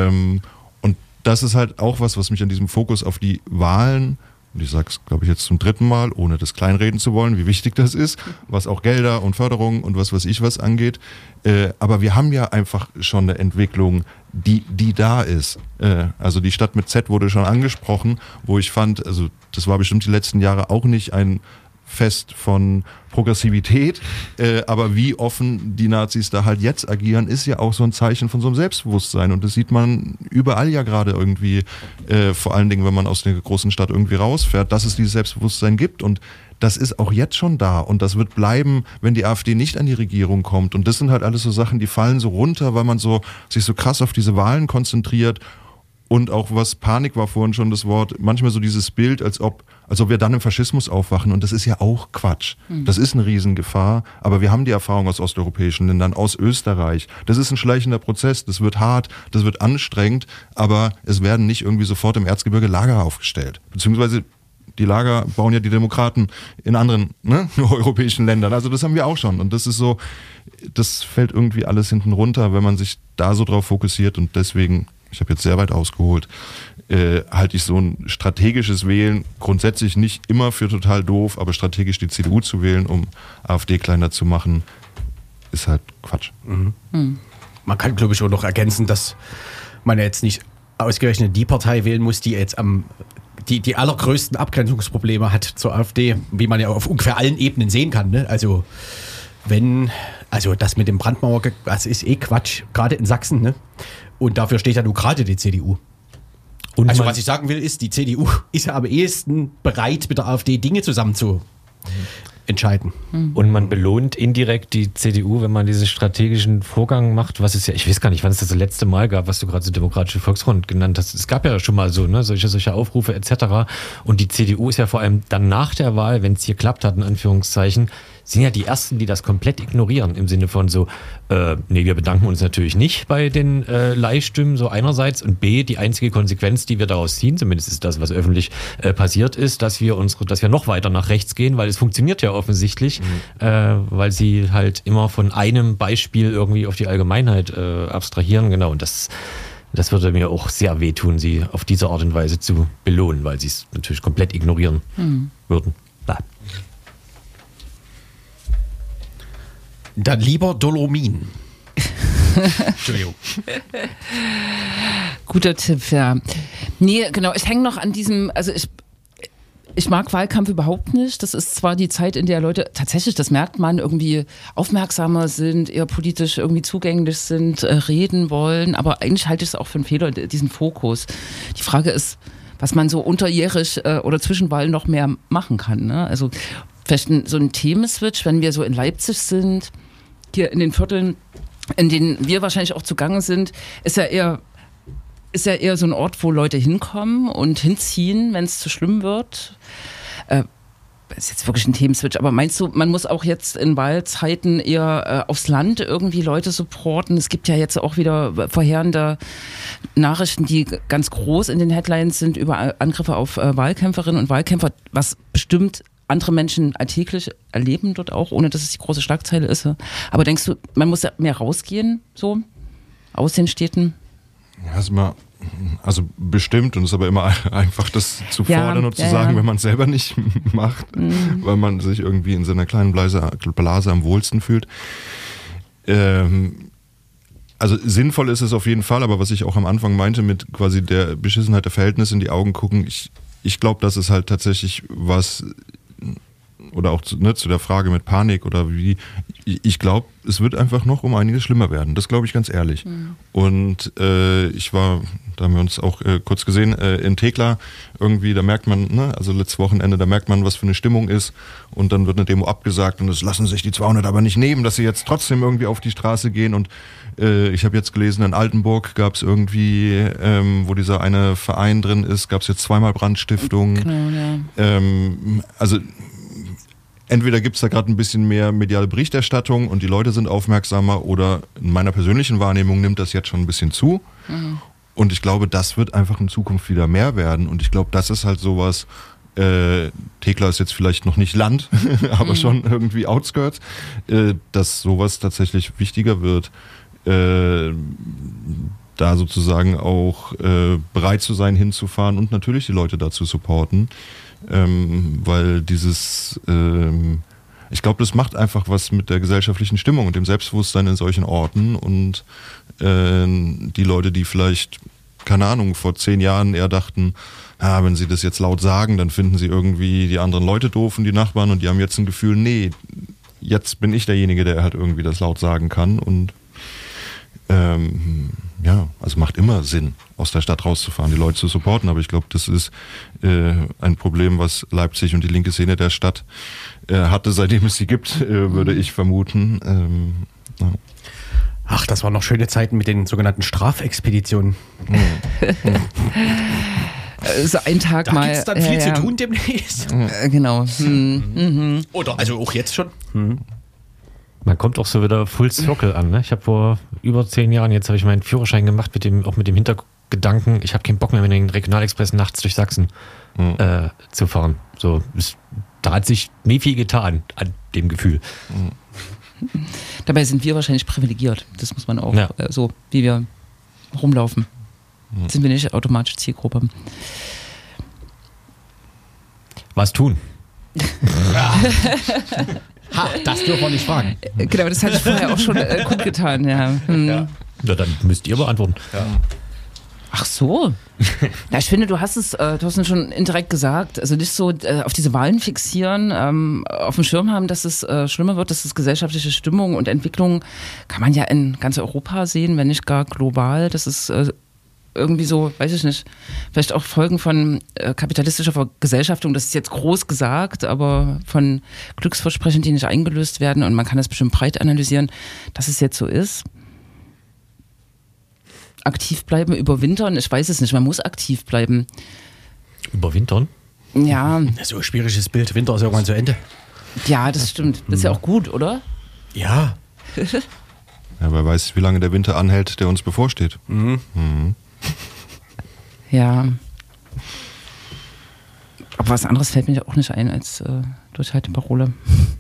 das ist halt auch was mich an diesem Fokus auf die Wahlen, und ich sage es, glaube ich, jetzt zum 3. Mal, ohne das kleinreden zu wollen, wie wichtig das ist, was auch Gelder und Förderungen und was weiß ich was angeht. Aber wir haben ja einfach schon eine Entwicklung, die da ist. Also die Stadt mit Z wurde schon angesprochen, wo ich fand, also das war bestimmt die letzten Jahre auch nicht ein Fest von Progressivität, aber wie offen die Nazis da halt jetzt agieren, ist ja auch so ein Zeichen von so einem Selbstbewusstsein und das sieht man überall ja gerade irgendwie, vor allen Dingen, wenn man aus der großen Stadt irgendwie rausfährt, dass es dieses Selbstbewusstsein gibt und das ist auch jetzt schon da und das wird bleiben, wenn die AfD nicht an die Regierung kommt und das sind halt alles so Sachen, die fallen so runter, weil man sich so krass auf diese Wahlen konzentriert Und auch was Panik war vorhin schon das Wort, manchmal so dieses Bild, als ob wir dann im Faschismus aufwachen. Und das ist ja auch Quatsch. Das ist eine Riesengefahr. Aber wir haben die Erfahrung aus osteuropäischen Ländern, aus Österreich. Das ist ein schleichender Prozess. Das wird hart, das wird anstrengend. Aber es werden nicht irgendwie sofort im Erzgebirge Lager aufgestellt. Beziehungsweise die Lager bauen ja die Demokraten in anderen europäischen Ländern. Also das haben wir auch schon. Und das ist so, das fällt irgendwie alles hinten runter, wenn man sich da so drauf fokussiert. Und deswegen, ich habe jetzt sehr weit ausgeholt, halte ich so ein strategisches Wählen grundsätzlich nicht immer für total doof, aber strategisch die CDU zu wählen, um AfD kleiner zu machen, ist halt Quatsch. Man kann, glaube ich, auch noch ergänzen, dass man jetzt nicht ausgerechnet die Partei wählen muss, die jetzt die allergrößten Abgrenzungsprobleme hat zur AfD, wie man ja auf ungefähr allen Ebenen sehen kann. Ne? Also das mit dem Brandmauer, das ist Quatsch, gerade in Sachsen. Ne? Und dafür steht ja nun gerade die CDU. Und also was ich sagen will, ist, die CDU ist ja am ehesten bereit, mit der AfD Dinge zusammen zu entscheiden. Und man belohnt indirekt die CDU, wenn man diesen strategischen Vorgang macht, was es ja, ich weiß gar nicht, wann es das letzte Mal gab, was du gerade so Demokratische Volksfront genannt hast. Es gab ja schon mal so, ne, solche Aufrufe etc. Und die CDU ist ja vor allem dann nach der Wahl, wenn es hier klappt hat, in Anführungszeichen, sind ja die Ersten, die das komplett ignorieren, im Sinne von so, nee, wir bedanken uns natürlich nicht bei den Leihstimmen, so einerseits, und B, die einzige Konsequenz, die wir daraus ziehen, zumindest ist das, was öffentlich passiert ist, dass wir noch weiter nach rechts gehen, weil es funktioniert ja offensichtlich, weil sie halt immer von einem Beispiel irgendwie auf die Allgemeinheit abstrahieren, genau, und das würde mir auch sehr wehtun, sie auf diese Art und Weise zu belohnen, weil sie es natürlich komplett ignorieren würden. Blah. Dann lieber Dolomin. Entschuldigung. Guter Tipp, ja. Nee, genau, ich hänge noch an diesem, also ich mag Wahlkampf überhaupt nicht. Das ist zwar die Zeit, in der Leute tatsächlich, das merkt man, irgendwie aufmerksamer sind, eher politisch irgendwie zugänglich sind, reden wollen, aber eigentlich halte ich es auch für einen Fehler, diesen Fokus. Die Frage ist, was man so unterjährig oder zwischen Wahlen noch mehr machen kann. Ne? Also vielleicht so ein Themenswitch, wenn wir so in Leipzig sind, hier in den Vierteln, in denen wir wahrscheinlich auch zugange sind, ist ja eher so ein Ort, wo Leute hinkommen und hinziehen, wenn es zu schlimm wird. Ist jetzt wirklich ein Themenswitch, aber meinst du, man muss auch jetzt in Wahlzeiten eher aufs Land irgendwie Leute supporten? Es gibt ja jetzt auch wieder verheerende Nachrichten, die ganz groß in den Headlines sind über Angriffe auf Wahlkämpferinnen und Wahlkämpfer, was bestimmt andere Menschen alltäglich erleben dort auch, ohne dass es die große Schlagzeile ist. Aber denkst du, man muss mehr rausgehen, so aus den Städten? Ja, also bestimmt, und es ist aber immer einfach, das zu fordern und zu sagen, wenn man es selber nicht macht, weil man sich irgendwie in seiner kleinen Blase am wohlsten fühlt. Also sinnvoll ist es auf jeden Fall, aber was ich auch am Anfang meinte mit quasi der Beschissenheit der Verhältnisse in die Augen gucken, ich glaube, das ist halt tatsächlich was, oder auch zu der Frage mit Panik oder wie, ich glaube, es wird einfach noch um einiges schlimmer werden. Das glaube ich ganz ehrlich. Und ich war, da haben wir uns auch kurz gesehen, in Thekla irgendwie, da merkt man, also letztes Wochenende, da merkt man, was für eine Stimmung ist, und dann wird eine Demo abgesagt und es lassen sich die 200 aber nicht nehmen, dass sie jetzt trotzdem irgendwie auf die Straße gehen. Und ich habe jetzt gelesen, in Altenburg gab es irgendwie, wo dieser eine Verein drin ist, gab es jetzt 2-mal Brandstiftung. Genau, ja. Also entweder gibt es da gerade ein bisschen mehr mediale Berichterstattung und die Leute sind aufmerksamer, oder in meiner persönlichen Wahrnehmung nimmt das jetzt schon ein bisschen zu. Und ich glaube, das wird einfach in Zukunft wieder mehr werden. Und ich glaube, das ist halt sowas, Thekla ist jetzt vielleicht noch nicht Land, aber schon irgendwie Outskirts, dass sowas tatsächlich wichtiger wird, da sozusagen auch bereit zu sein, hinzufahren und natürlich die Leute da zu supporten. Weil ich glaube, das macht einfach was mit der gesellschaftlichen Stimmung und dem Selbstbewusstsein in solchen Orten, und die Leute, die vielleicht, keine Ahnung, vor 10 Jahren eher dachten, wenn sie das jetzt laut sagen, dann finden sie irgendwie die anderen Leute doof und die Nachbarn, und die haben jetzt ein Gefühl, nee, jetzt bin ich derjenige, der halt irgendwie das laut sagen kann, und also macht immer Sinn, aus der Stadt rauszufahren, die Leute zu supporten, aber ich glaube, das ist ein Problem, was Leipzig und die linke Szene der Stadt hatte, seitdem es sie gibt, würde ich vermuten. Ach, das waren noch schöne Zeiten mit den sogenannten Strafexpeditionen. So ein Tag Da mal. gibt es dann viel zu tun demnächst. Genau. Oder also auch jetzt schon. Man kommt auch so wieder Full Circle an. Ne? Ich habe vor über 10 Jahren, jetzt habe ich meinen Führerschein gemacht, auch mit dem Hintergedanken, ich habe keinen Bock mehr, mit den Regionalexpress nachts durch Sachsen zu fahren. So, da hat sich nie viel getan an dem Gefühl. Dabei sind wir wahrscheinlich privilegiert. Das muss man auch, so wie wir rumlaufen. Sind wir nicht automatisch Zielgruppe. Was tun? Ha, das dürfen wir nicht fragen. Genau, das hatte ich vorher auch schon gut getan. Ja. Ja, dann müsst ihr beantworten. Ja. Ach so. Ja, ich finde, du hast es schon indirekt gesagt. Also nicht so auf diese Wahlen fixieren, auf dem Schirm haben, dass es schlimmer wird, dass es gesellschaftliche Stimmung und Entwicklung kann man ja in ganz Europa sehen, wenn nicht gar global. Das ist irgendwie so, weiß ich nicht, vielleicht auch Folgen von kapitalistischer Vergesellschaftung. Das ist jetzt groß gesagt, aber von Glücksversprechen, die nicht eingelöst werden, und man kann das bestimmt breit analysieren, dass es jetzt so ist. Aktiv bleiben, überwintern, ich weiß es nicht, man muss aktiv bleiben. Überwintern? Ja, So ein schwieriges Bild. Winter ist irgendwann zu Ende. ja, das stimmt. Das ist ja auch gut, oder? Ja. Ja, wer weiß, wie lange der Winter anhält, der uns bevorsteht. Ja. Aber was anderes fällt mir auch nicht ein als Durchhalteparole.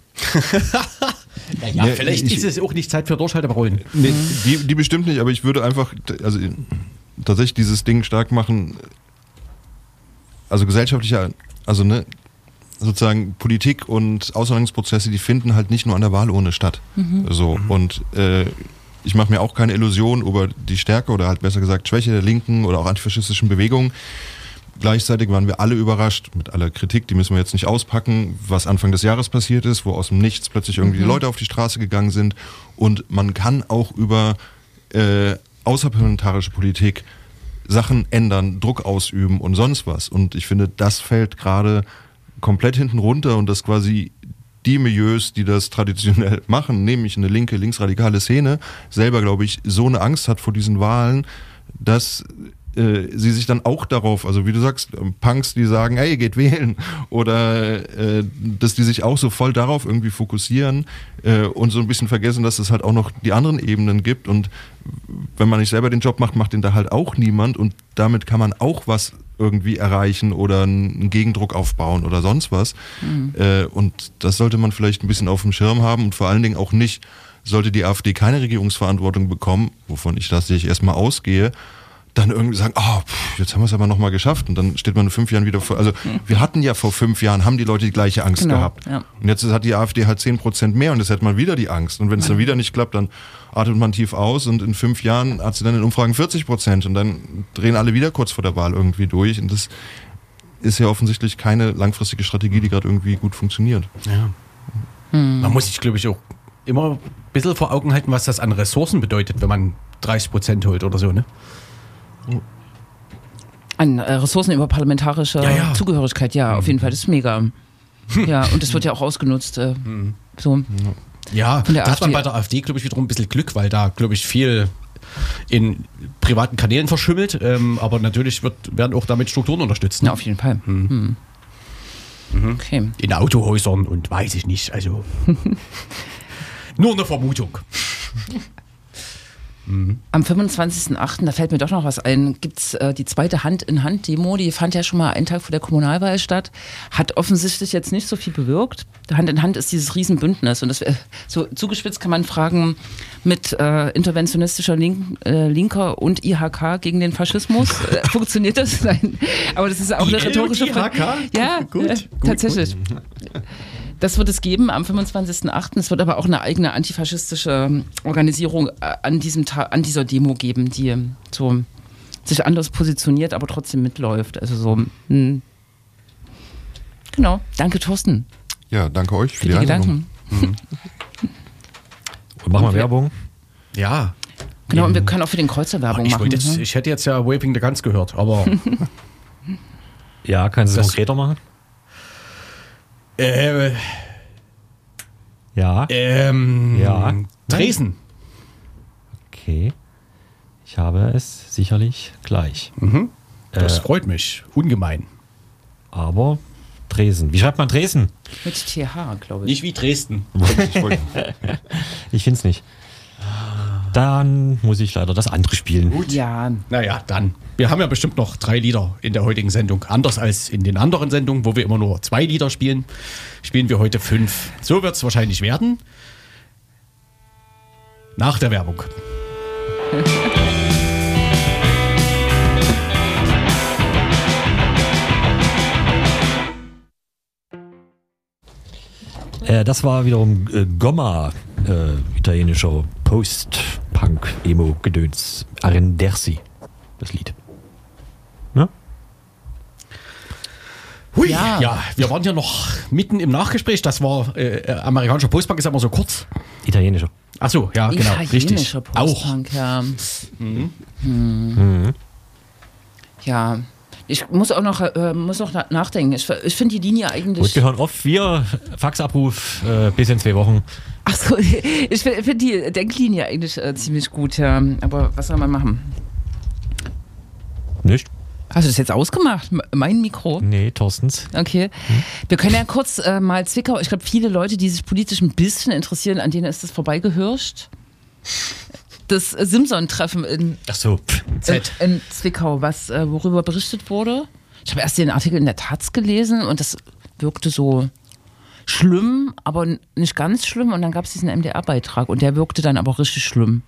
Ja, Nee, vielleicht ist es auch nicht Zeit für Durchhalteparolen. Nee, die bestimmt nicht, aber ich würde einfach also tatsächlich dieses Ding stark machen, also gesellschaftlicher, also ne, sozusagen Politik und Aushandlungsprozesse, die finden halt nicht nur an der Wahlurne statt. So, und ich mache mir auch keine Illusion über die Stärke oder halt besser gesagt Schwäche der linken oder auch antifaschistischen Bewegungen. Gleichzeitig waren wir alle überrascht mit aller Kritik, die müssen wir jetzt nicht auspacken, was Anfang des Jahres passiert ist, wo aus dem Nichts plötzlich irgendwie die Leute auf die Straße gegangen sind. Und man kann auch über außerparlamentarische Politik Sachen ändern, Druck ausüben und sonst was. Und ich finde, das fällt gerade komplett hinten runter und das quasi die Milieus, die das traditionell machen, nämlich eine linke, linksradikale Szene, selber, glaube ich, so eine Angst hat vor diesen Wahlen, dass sie sich dann auch darauf, also wie du sagst, Punks, die sagen, hey, geht wählen, oder dass die sich auch so voll darauf irgendwie fokussieren und so ein bisschen vergessen, dass es halt auch noch die anderen Ebenen gibt, und wenn man nicht selber den Job macht, macht den da halt auch niemand, und damit kann man auch was irgendwie erreichen oder einen Gegendruck aufbauen oder sonst was. Und das sollte man vielleicht ein bisschen auf dem Schirm haben, und vor allen Dingen auch nicht, sollte die AfD keine Regierungsverantwortung bekommen, wovon ich tatsächlich erstmal ausgehe, dann irgendwie sagen, jetzt haben wir es aber nochmal geschafft, und dann steht man in 5 Jahren wieder vor. Also wir hatten ja vor 5 Jahren, haben die Leute die gleiche Angst gehabt. Ja. Und jetzt hat die AfD halt 10% mehr, und jetzt hat man wieder die Angst. Und wenn es dann wieder nicht klappt, dann atmet man tief aus, und in 5 Jahren hat sie dann in Umfragen 40%, und dann drehen alle wieder kurz vor der Wahl irgendwie durch. Und das ist ja offensichtlich keine langfristige Strategie, die gerade irgendwie gut funktioniert. Ja. Man muss sich, glaube ich, auch immer ein bisschen vor Augen halten, was das an Ressourcen bedeutet, wenn man 30% holt oder so, ne? An Ressourcen über parlamentarische Zugehörigkeit, auf jeden Fall, das ist mega. Ja, und das wird ja auch ausgenutzt. So. Ja, Von der da hat man AfD. bei der AfD, glaube ich, wiederum ein bisschen Glück, weil da, glaube ich, viel in privaten Kanälen verschimmelt, aber natürlich werden auch damit Strukturen unterstützt. Ne? Ja, auf jeden Fall. Okay. In Autohäusern und weiß ich nicht, also nur eine Vermutung. Am 25.08., da fällt mir doch noch was ein, gibt es die zweite Hand-in-Hand-Demo, die fand ja schon mal einen Tag vor der Kommunalwahl statt, hat offensichtlich jetzt nicht so viel bewirkt. Hand in Hand ist dieses Riesenbündnis, und das so zugespitzt kann man fragen, mit interventionistischer Linker und IHK gegen den Faschismus, funktioniert das? Nein, aber das ist auch eine rhetorische Frage. Ja, gut, tatsächlich. Gut. Das wird es geben am 25.08. Es wird aber auch eine eigene antifaschistische Organisation an dieser Demo geben, die so sich anders positioniert, aber trotzdem mitläuft. Also so, genau. Danke, Thorsten. Ja, danke euch für die Einladung. Gedanken. Und machen wir Werbung. Ja. Genau, und wir können auch für den Kreuzer Werbung machen. Ich hätte jetzt ja Waving the Guns gehört, aber Ja, kannst du es konkreter machen? ja. Ja. Dresden. Okay. Ich habe es sicherlich gleich. Das freut mich. Ungemein. Aber Dresden. Wie schreibt man Dresden? Mit TH, glaube ich. Nicht wie Dresden. Ich finde es nicht. Dann muss ich leider das andere spielen. Gut. Ja, Naja, dann. Wir haben ja bestimmt noch 3 Lieder in der heutigen Sendung. Anders als in den anderen Sendungen, wo wir immer nur 2 Lieder spielen, spielen wir heute 5. So wird es wahrscheinlich werden. Nach der Werbung. Das war wiederum Gomma, italienischer Post-Punk-Emo-Gedöns. Arrendersi, das Lied. Ne? Hui, Ja. ja, wir waren ja noch mitten im Nachgespräch. Das war amerikanischer Postpunk, ist immer so kurz. Italienischer. Ach so, ja, genau, richtig. italienischer Auch. Postpunk, ja. Ja, ich muss auch noch, nachdenken. Ich finde die Linie Gut, eigentlich... wir hören oft. Wir, Faxabruf bis in 2 Wochen. Achso, ich finde die Denklinie eigentlich ziemlich gut, ja. Aber was soll man machen? Nicht? Hast du das jetzt ausgemacht? Mein Mikro? Nee, Thorstens. Okay. Wir können ja kurz mal Zwickau. Ich glaube, viele Leute, die sich politisch ein bisschen interessieren, an denen ist das vorbeigehirscht. Das Simson-Treffen in Ach so. in Zwickau, worüber berichtet wurde. Ich habe erst den Artikel in der Taz gelesen und das wirkte so schlimm, aber nicht ganz schlimm. Und dann gab es diesen MDR-Beitrag und der wirkte dann aber richtig schlimm.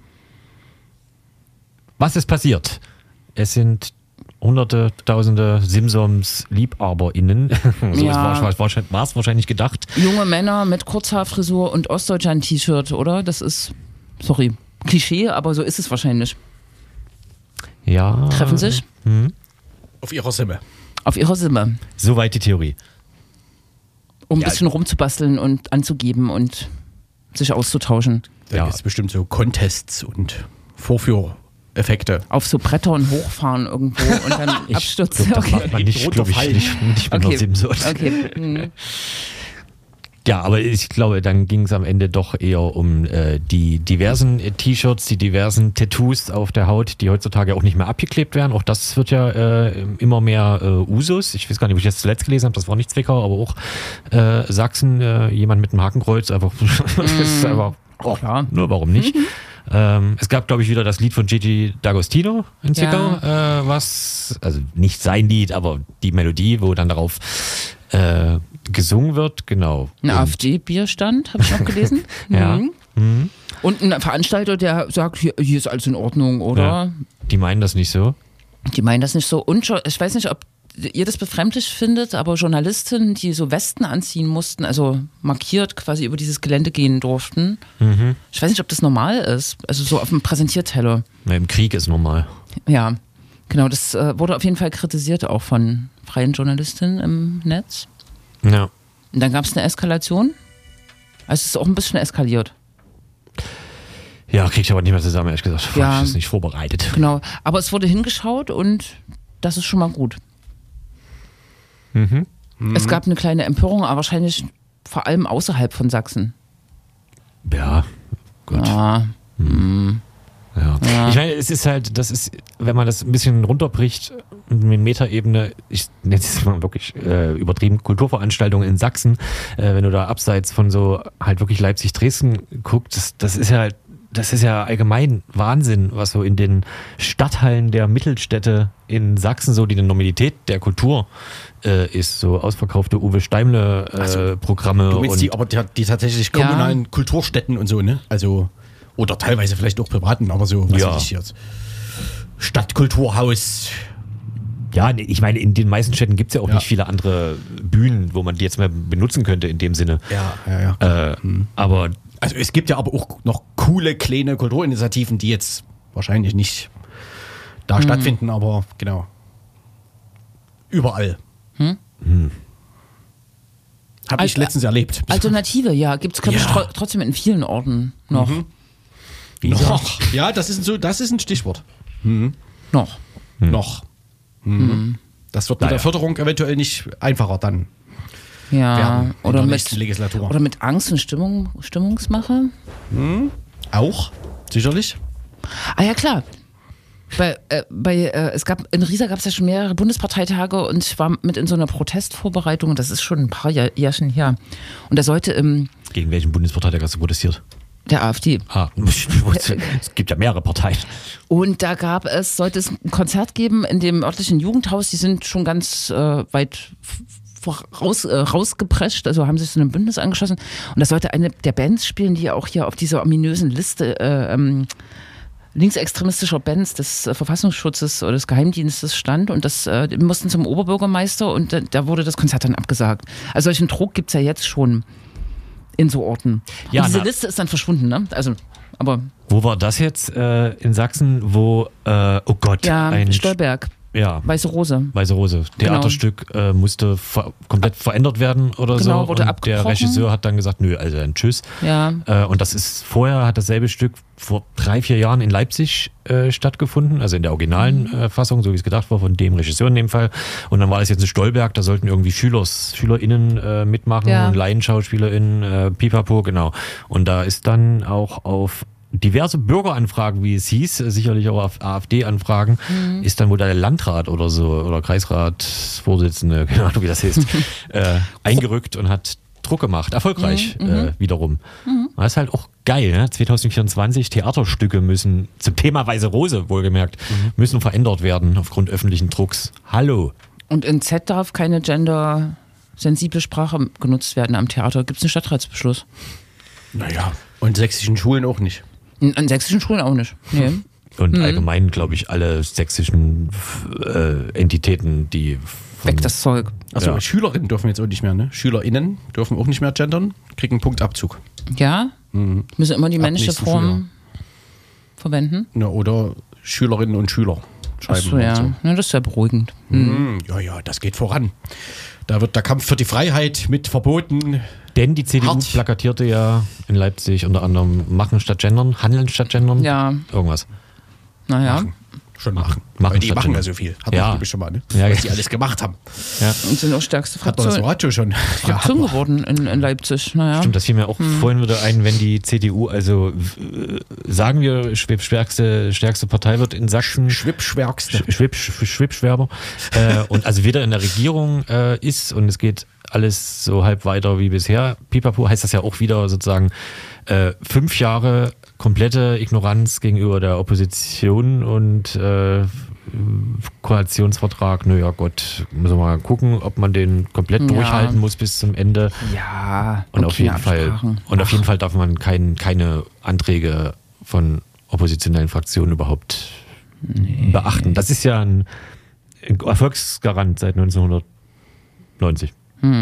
Was ist passiert? Es sind Hunderte, Tausende Simsons-LiebhaberInnen. So Ja. war es wahrscheinlich gedacht. Junge Männer mit Kurzhaarfrisur und Ostdeutschland-T-Shirt, oder? Das ist, sorry, Klischee, aber so ist es wahrscheinlich. Ja. Treffen sich Auf ihrer Simme. auf ihrer Simme, Soweit die Theorie. um ein Ja. bisschen rumzubasteln und anzugeben und sich auszutauschen. Da Ja. gibt es bestimmt so Contests und Vorführeffekte. Auf so Brettern hochfahren irgendwo und dann abstürzen. Das macht man nicht, glaube ich, nicht mit einer Simson. Okay. Mhm. Ja, aber ich glaube, dann ging es am Ende doch eher um die diversen T-Shirts, die diversen Tattoos auf der Haut, die heutzutage auch nicht mehr abgeklebt werden. Auch das wird ja immer mehr Usus. Ich weiß gar nicht, ob ich das zuletzt gelesen habe, das war nicht Zwickau, aber auch Sachsen, jemand mit einem Hakenkreuz, einfach, das ist einfach, Klar. nur warum nicht. Es gab, glaube ich, wieder das Lied von Gigi D'Agostino in Zwickau, was, also nicht sein Lied, aber die Melodie, wo dann darauf gesungen wird, genau. Ein Und- AfD-Bierstand, habe ich noch gelesen. Ja. Mhm. Und ein Veranstalter, der sagt, hier ist alles in Ordnung, oder? Ja. Die meinen das nicht so. Die meinen das nicht so. Und ich weiß nicht, ob ihr das befremdlich findet, aber Journalistinnen, die so Westen anziehen mussten, also markiert quasi über dieses Gelände gehen durften. Ich weiß nicht, ob das normal ist. Also so auf dem Präsentierteller. Na, im Krieg ist normal. Ja, genau. Das wurde auf jeden Fall kritisiert, auch von freien Journalistinnen im Netz. Ja. Und dann gab es eine Eskalation. Also es ist auch ein bisschen eskaliert. Ja, krieg ich aber nicht mehr zusammen, ehrlich gesagt. Ja. Ich ist nicht vorbereitet. Genau. Aber es wurde hingeschaut und das ist schon mal gut. Es gab eine kleine Empörung, aber wahrscheinlich vor allem außerhalb von Sachsen. Ja, gut. Ah, Ja. Ich meine, es ist halt, das ist, wenn man das ein bisschen runterbricht, mit Metaebene, ich nenne es mal wirklich übertrieben, Kulturveranstaltungen in Sachsen, wenn du da abseits von so halt wirklich Leipzig-Dresden guckst, das ist ja allgemein Wahnsinn, was so in den Stadthallen der Mittelstädte in Sachsen so die Normalität der Kultur ist. So ausverkaufte Uwe Steimle-Programme. Du meinst die tatsächlich kommunalen Kulturstätten und so, ne? Also, oder teilweise vielleicht auch privaten, aber so, was Ja. weiß ich jetzt. Stadtkulturhaus. Ja, ich meine, in den meisten Städten gibt es ja auch Ja. nicht viele andere Bühnen, wo man die jetzt mal benutzen könnte in dem Sinne. Ja. Aber Also es gibt ja aber auch noch coole kleine Kulturinitiativen, die jetzt wahrscheinlich nicht da stattfinden, aber genau. Überall. Habe ich letztens erlebt. Alternative, ja, gibt es, glaube ich, Ja. trotzdem in vielen Orten noch. Noch. Ja, das ist ein Stichwort. Noch. Noch. Das wird mit der Förderung eventuell nicht einfacher dann Ja. werden in Oder der nächsten mit, Legislatur. oder mit Angst und Stimmungsmache. Auch, sicherlich. Ah ja, klar. In Riesa gab es ja schon mehrere Bundesparteitage und ich war mit in so einer Protestvorbereitung, das ist schon ein paar Jährchen her. Und da sollte Gegen welchen Bundesparteitag hast du protestiert? der AfD. Es gibt ja mehrere Parteien. Und da sollte es ein Konzert geben in dem örtlichen Jugendhaus, die sind schon ganz weit rausgeprescht, also haben sich so einem Bündnis angeschlossen. Und da sollte eine der Bands spielen, die ja auch hier auf dieser ominösen Liste linksextremistischer Bands des Verfassungsschutzes oder des Geheimdienstes stand und die mussten zum Oberbürgermeister und da wurde das Konzert dann abgesagt. Also solchen Druck gibt es ja jetzt schon in so Orten. Ja, und diese Liste ist dann verschwunden, ne? Also, aber. Wo war das jetzt in Sachsen, wo, oh Gott, ja, Stolberg. Ja. Weiße Rose. Weiße Rose. Theaterstück musste komplett verändert werden oder genau, so. Wurde und abgebrochen. Der Regisseur hat dann gesagt, nö, also dann tschüss. Ja. Und hat dasselbe Stück vor 3-4 Jahren in Leipzig stattgefunden, also in der originalen Fassung, so wie es gedacht war, von dem Regisseur in dem Fall. Und dann war es jetzt in Stolberg, da sollten irgendwie SchülerInnen mitmachen und LaienschauspielerInnen, pipapo, genau. Und da ist dann auch auf diverse Bürgeranfragen, wie es hieß, sicherlich auch auf AfD-Anfragen, ist dann wohl der Landrat oder so oder Kreisratsvorsitzende, keine Ahnung, wie das heißt, eingerückt und hat Druck gemacht. Erfolgreich wiederum. Das ist halt auch geil, ne? 2024 Theaterstücke müssen, zum Thema Weiße Rose wohlgemerkt, müssen verändert werden aufgrund öffentlichen Drucks. Hallo. Und in Z darf keine gendersensible Sprache genutzt werden am Theater. Gibt es einen Stadtratsbeschluss? Naja, und sächsischen Schulen auch nicht. An sächsischen Schulen auch nicht. Nee. Und allgemein, glaube ich, alle sächsischen Entitäten, die weg das Zeug. Also Schülerinnen dürfen jetzt auch nicht mehr, ne? SchülerInnen dürfen auch nicht mehr gendern, kriegen einen Punktabzug. Ja? Müssen immer die männliche nächsten Form verwenden? Ja, oder Schülerinnen und Schüler schreiben. Achso, ja. Und so. Ja, das ist ja beruhigend. Ja, das geht voran. Da wird der Kampf für die Freiheit mit verboten. Denn die CDU Hart. plakatierte ja in Leipzig unter anderem Machen statt Gendern, Handeln statt Gendern, Ja. irgendwas. Naja. Schon machen. Machen Weil die statt machen ja gendern. so viel. Hat Ja. man nämlich schon mal, ne? Ja, Was ja. die alles gemacht haben. Und sind auch stärkste Hat man das Fraktion, Radio schon. Fraktion geworden in Leipzig. Naja. Stimmt, das fiel mir auch vorhin wieder ein, wenn die CDU, also sagen wir, stärkste Partei wird in Sachsen. Schwibschwerkste. Schwibschwerber. Und also wieder in der Regierung ist und es geht alles so halb weiter wie bisher. Pipapo heißt das ja auch wieder sozusagen 5 Jahre komplette Ignoranz gegenüber der Opposition und Koalitionsvertrag. Naja Gott, müssen wir mal gucken, ob man den komplett durchhalten muss bis zum Ende. Ja. Und okay, auf jeden Absprachen. auf jeden Fall darf man keine Anträge von oppositionellen Fraktionen überhaupt beachten. Das ist ja ein Erfolgsgarant seit 1990.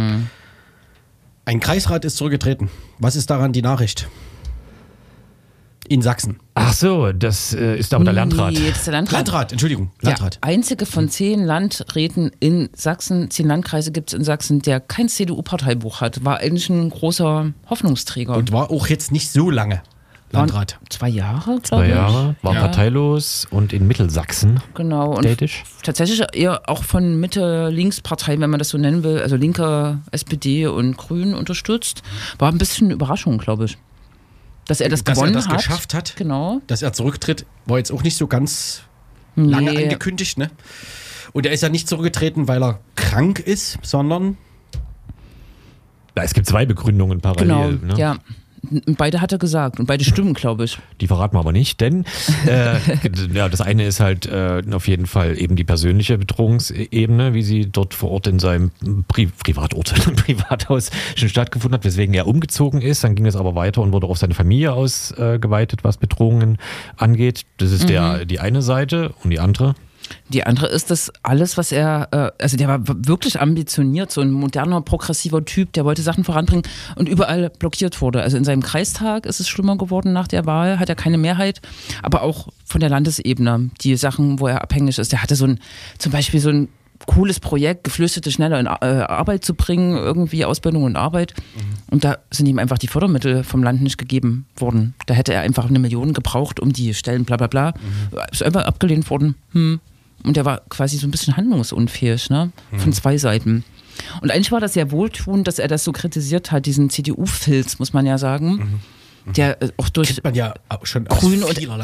Ein Kreisrat ist zurückgetreten. Was ist daran die Nachricht? In Sachsen. Ach so, das ist aber der Landrat. Nee, das ist der Landrat. Entschuldigung. Landrat. Der einzige von 10 Landräten in Sachsen, 10 Landkreise gibt es in Sachsen, der kein CDU-Parteibuch hat. War eigentlich ein großer Hoffnungsträger. Und war auch jetzt nicht so lange Landrat. Waren 2 Jahre, glaube ich. 2 Jahre, war Ja. parteilos und in Mittelsachsen Genau. Und tätig. tatsächlich eher auch von Mitte-Links-Parteien, wenn man das so nennen will, also linke SPD und Grünen unterstützt. War ein bisschen eine Überraschung, glaube ich. Dass er das gewonnen Dass er das hat. geschafft hat. Genau. Dass er zurücktritt, war jetzt auch nicht so ganz lange angekündigt, ne? Und er ist ja nicht zurückgetreten, weil er krank ist, sondern Ja, es gibt 2 Begründungen parallel. Genau, Ne? ja. Und beide hat er gesagt und beide stimmen, glaube ich. Die verraten wir aber nicht, denn ja, das eine ist halt auf jeden Fall eben die persönliche Bedrohungsebene, wie sie dort vor Ort in seinem Privathaus schon stattgefunden hat, weswegen er umgezogen ist. Dann ging es aber weiter und wurde auf seine Familie ausgeweitet, was Bedrohungen angeht. Das ist die eine Seite und die andere. Die andere ist das alles, was er, also der war wirklich ambitioniert, so ein moderner, progressiver Typ, der wollte Sachen voranbringen und überall blockiert wurde. Also in seinem Kreistag ist es schlimmer geworden nach der Wahl, hat er keine Mehrheit, aber auch von der Landesebene, die Sachen, wo er abhängig ist. Der hatte zum Beispiel so ein cooles Projekt, Geflüchtete schneller in Arbeit zu bringen, irgendwie Ausbildung und Arbeit. Und da sind ihm einfach die Fördermittel vom Land nicht gegeben worden. Da hätte er einfach 1 Million gebraucht, um die Stellen, bla bla bla. Ist einfach abgelehnt worden. Und der war quasi so ein bisschen handlungsunfähig, ne? Von 2 Seiten. Und eigentlich war das sehr wohltuend, dass er das so kritisiert hat, diesen CDU-Filz, muss man ja sagen. Der auch durch kennt man ja schon Grün aus und vielerlei.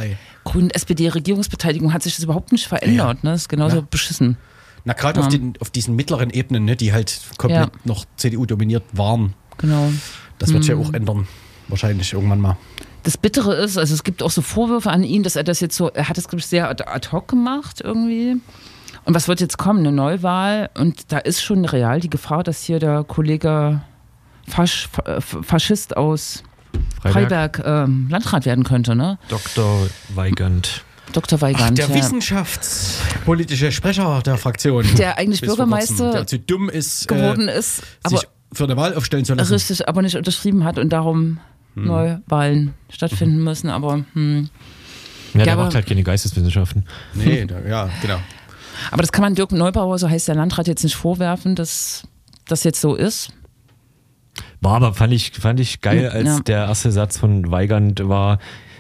grünen SPD-Regierungsbeteiligung hat sich das überhaupt nicht verändert. Ne? Das ist genauso beschissen. Na, gerade auf diesen mittleren Ebenen, ne, die halt komplett noch CDU dominiert waren. Genau. Das wird sich ja auch ändern. Wahrscheinlich irgendwann mal. Das Bittere ist, also es gibt auch so Vorwürfe an ihn, dass er das jetzt so, er hat das, glaube ich, sehr ad hoc gemacht irgendwie. Und was wird jetzt kommen? Eine Neuwahl. Und da ist schon real die Gefahr, dass hier der Kollege Faschist aus Freiberg Landrat werden könnte, ne? Dr. Weigand. Dr. Weigand. Der wissenschaftspolitische Sprecher der Fraktion. Der eigentlich Bis vor Bürgermeister kurzem, der zu dumm ist, geworden ist, aber sich für eine Wahl aufstellen zu lassen. richtig, aber nicht unterschrieben hat und darum Neuwahlen stattfinden müssen. Aber Ja, der aber- macht halt keine Geisteswissenschaften. Nee, ja, genau. Aber das kann man Dirk Neubauer, so heißt der Landrat, jetzt nicht vorwerfen, dass das jetzt so ist. War aber, fand ich geil, als Ja. der erste Satz von Weigand war,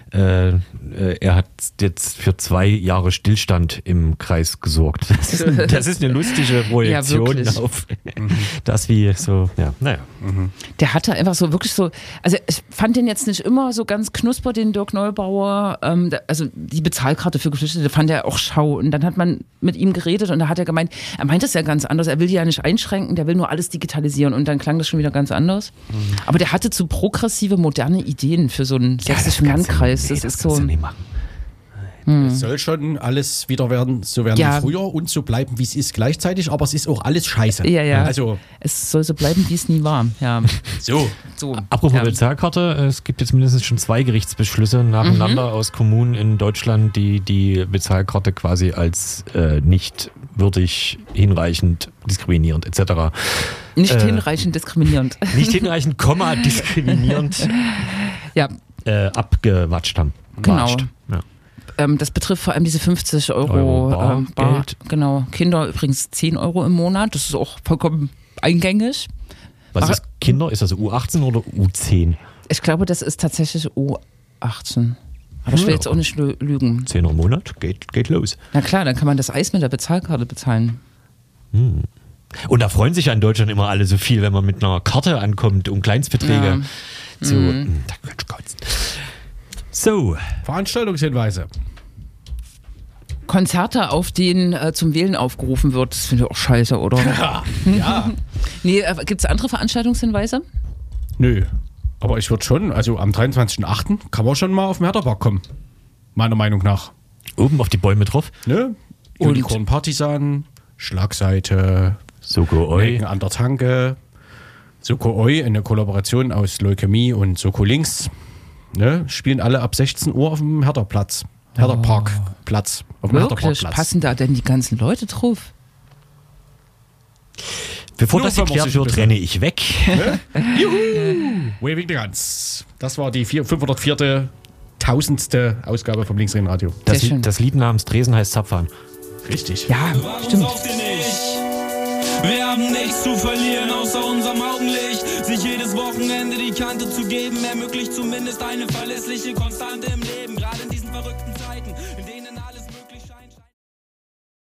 er hat jetzt für 2 Jahre Stillstand im Kreis gesorgt. Das ist eine lustige Projektion wirklich. auf das, wie so, ja, naja. Der hatte einfach so wirklich so, also ich fand den jetzt nicht immer so ganz knusper, den Dirk Neubauer, also die Bezahlkarte für Geflüchtete fand er auch schau. Und dann hat man mit ihm geredet und da hat er gemeint, er meint das ja ganz anders, er will die ja nicht einschränken, der will nur alles digitalisieren und dann klang das schon wieder ganz anders. Aber der hatte so progressive, moderne Ideen für so einen sächsischen Landkreis. Das ist so. kannst du nicht machen. Es soll schon alles wieder werden, so werden Ja. wie früher und so bleiben, wie es ist gleichzeitig, aber es ist auch alles scheiße. Ja. Also, Es soll so bleiben, wie es nie war. Ja. so. Apropos Ja. Bezahlkarte, es gibt jetzt mindestens schon 2 Gerichtsbeschlüsse nacheinander aus Kommunen in Deutschland, die die Bezahlkarte quasi als nicht würdig, hinreichend, diskriminierend etc. Nicht hinreichend diskriminierend. Nicht hinreichend, diskriminierend Ja, abgewatscht haben. Genau. Watscht. Ja. das betrifft vor allem diese 50 Euro Euro Bargeld. Genau. Kinder übrigens 10 Euro im Monat. Das ist auch vollkommen eingängig. Was ist Kinder? Ist das U18 oder U10? Ich glaube, das ist tatsächlich U18. Aber ich will jetzt auch nicht lügen. 10 im Monat? Geht los. Na klar, dann kann man das Eis mit der Bezahlkarte bezahlen. Und da freuen sich ja in Deutschland immer alle so viel, wenn man mit einer Karte ankommt und Kleinstbeträge. So, da könnte ich kotzen. So, Veranstaltungshinweise. Konzerte, auf denen zum Wählen aufgerufen wird, das finde ich auch scheiße, oder? Ja. Nee, gibt es andere Veranstaltungshinweise? Nö. Aber ich würde schon, also am 23.08. kann man schon mal auf den Herderpark kommen. Meiner Meinung nach. oben auf die Bäume drauf. Ne? Und- Unicorn Partisan, Schlagseite, Soko Oi. Nelken an der Tanke, Soko Oi, eine Kollaboration aus Leukämie und Soko Links. Ne? Spielen alle ab 16 Uhr auf dem Herderplatz. Herderparkplatz. Auf dem Wirklich? Herderparkplatz. Passen da denn die ganzen Leute drauf? Bevor Nur das wenn man geklärt sich wird, ein bisschen- renne ich weg. Waving the Guns. Das war die 504. 1000. Ausgabe vom Linksrhein-Radio. Das, Sehr schön. das Lied namens Dresden heißt Zapfhahn. Richtig. Ja, stimmt. Braucht ihr nicht. Wir haben nichts zu verlieren außer unserem Augenlicht. Sich jedes Wochenende die Kante zu geben, ermöglicht zumindest eine verlässliche Konstante im Leben. Gerade in diesen verrückten Zeiten.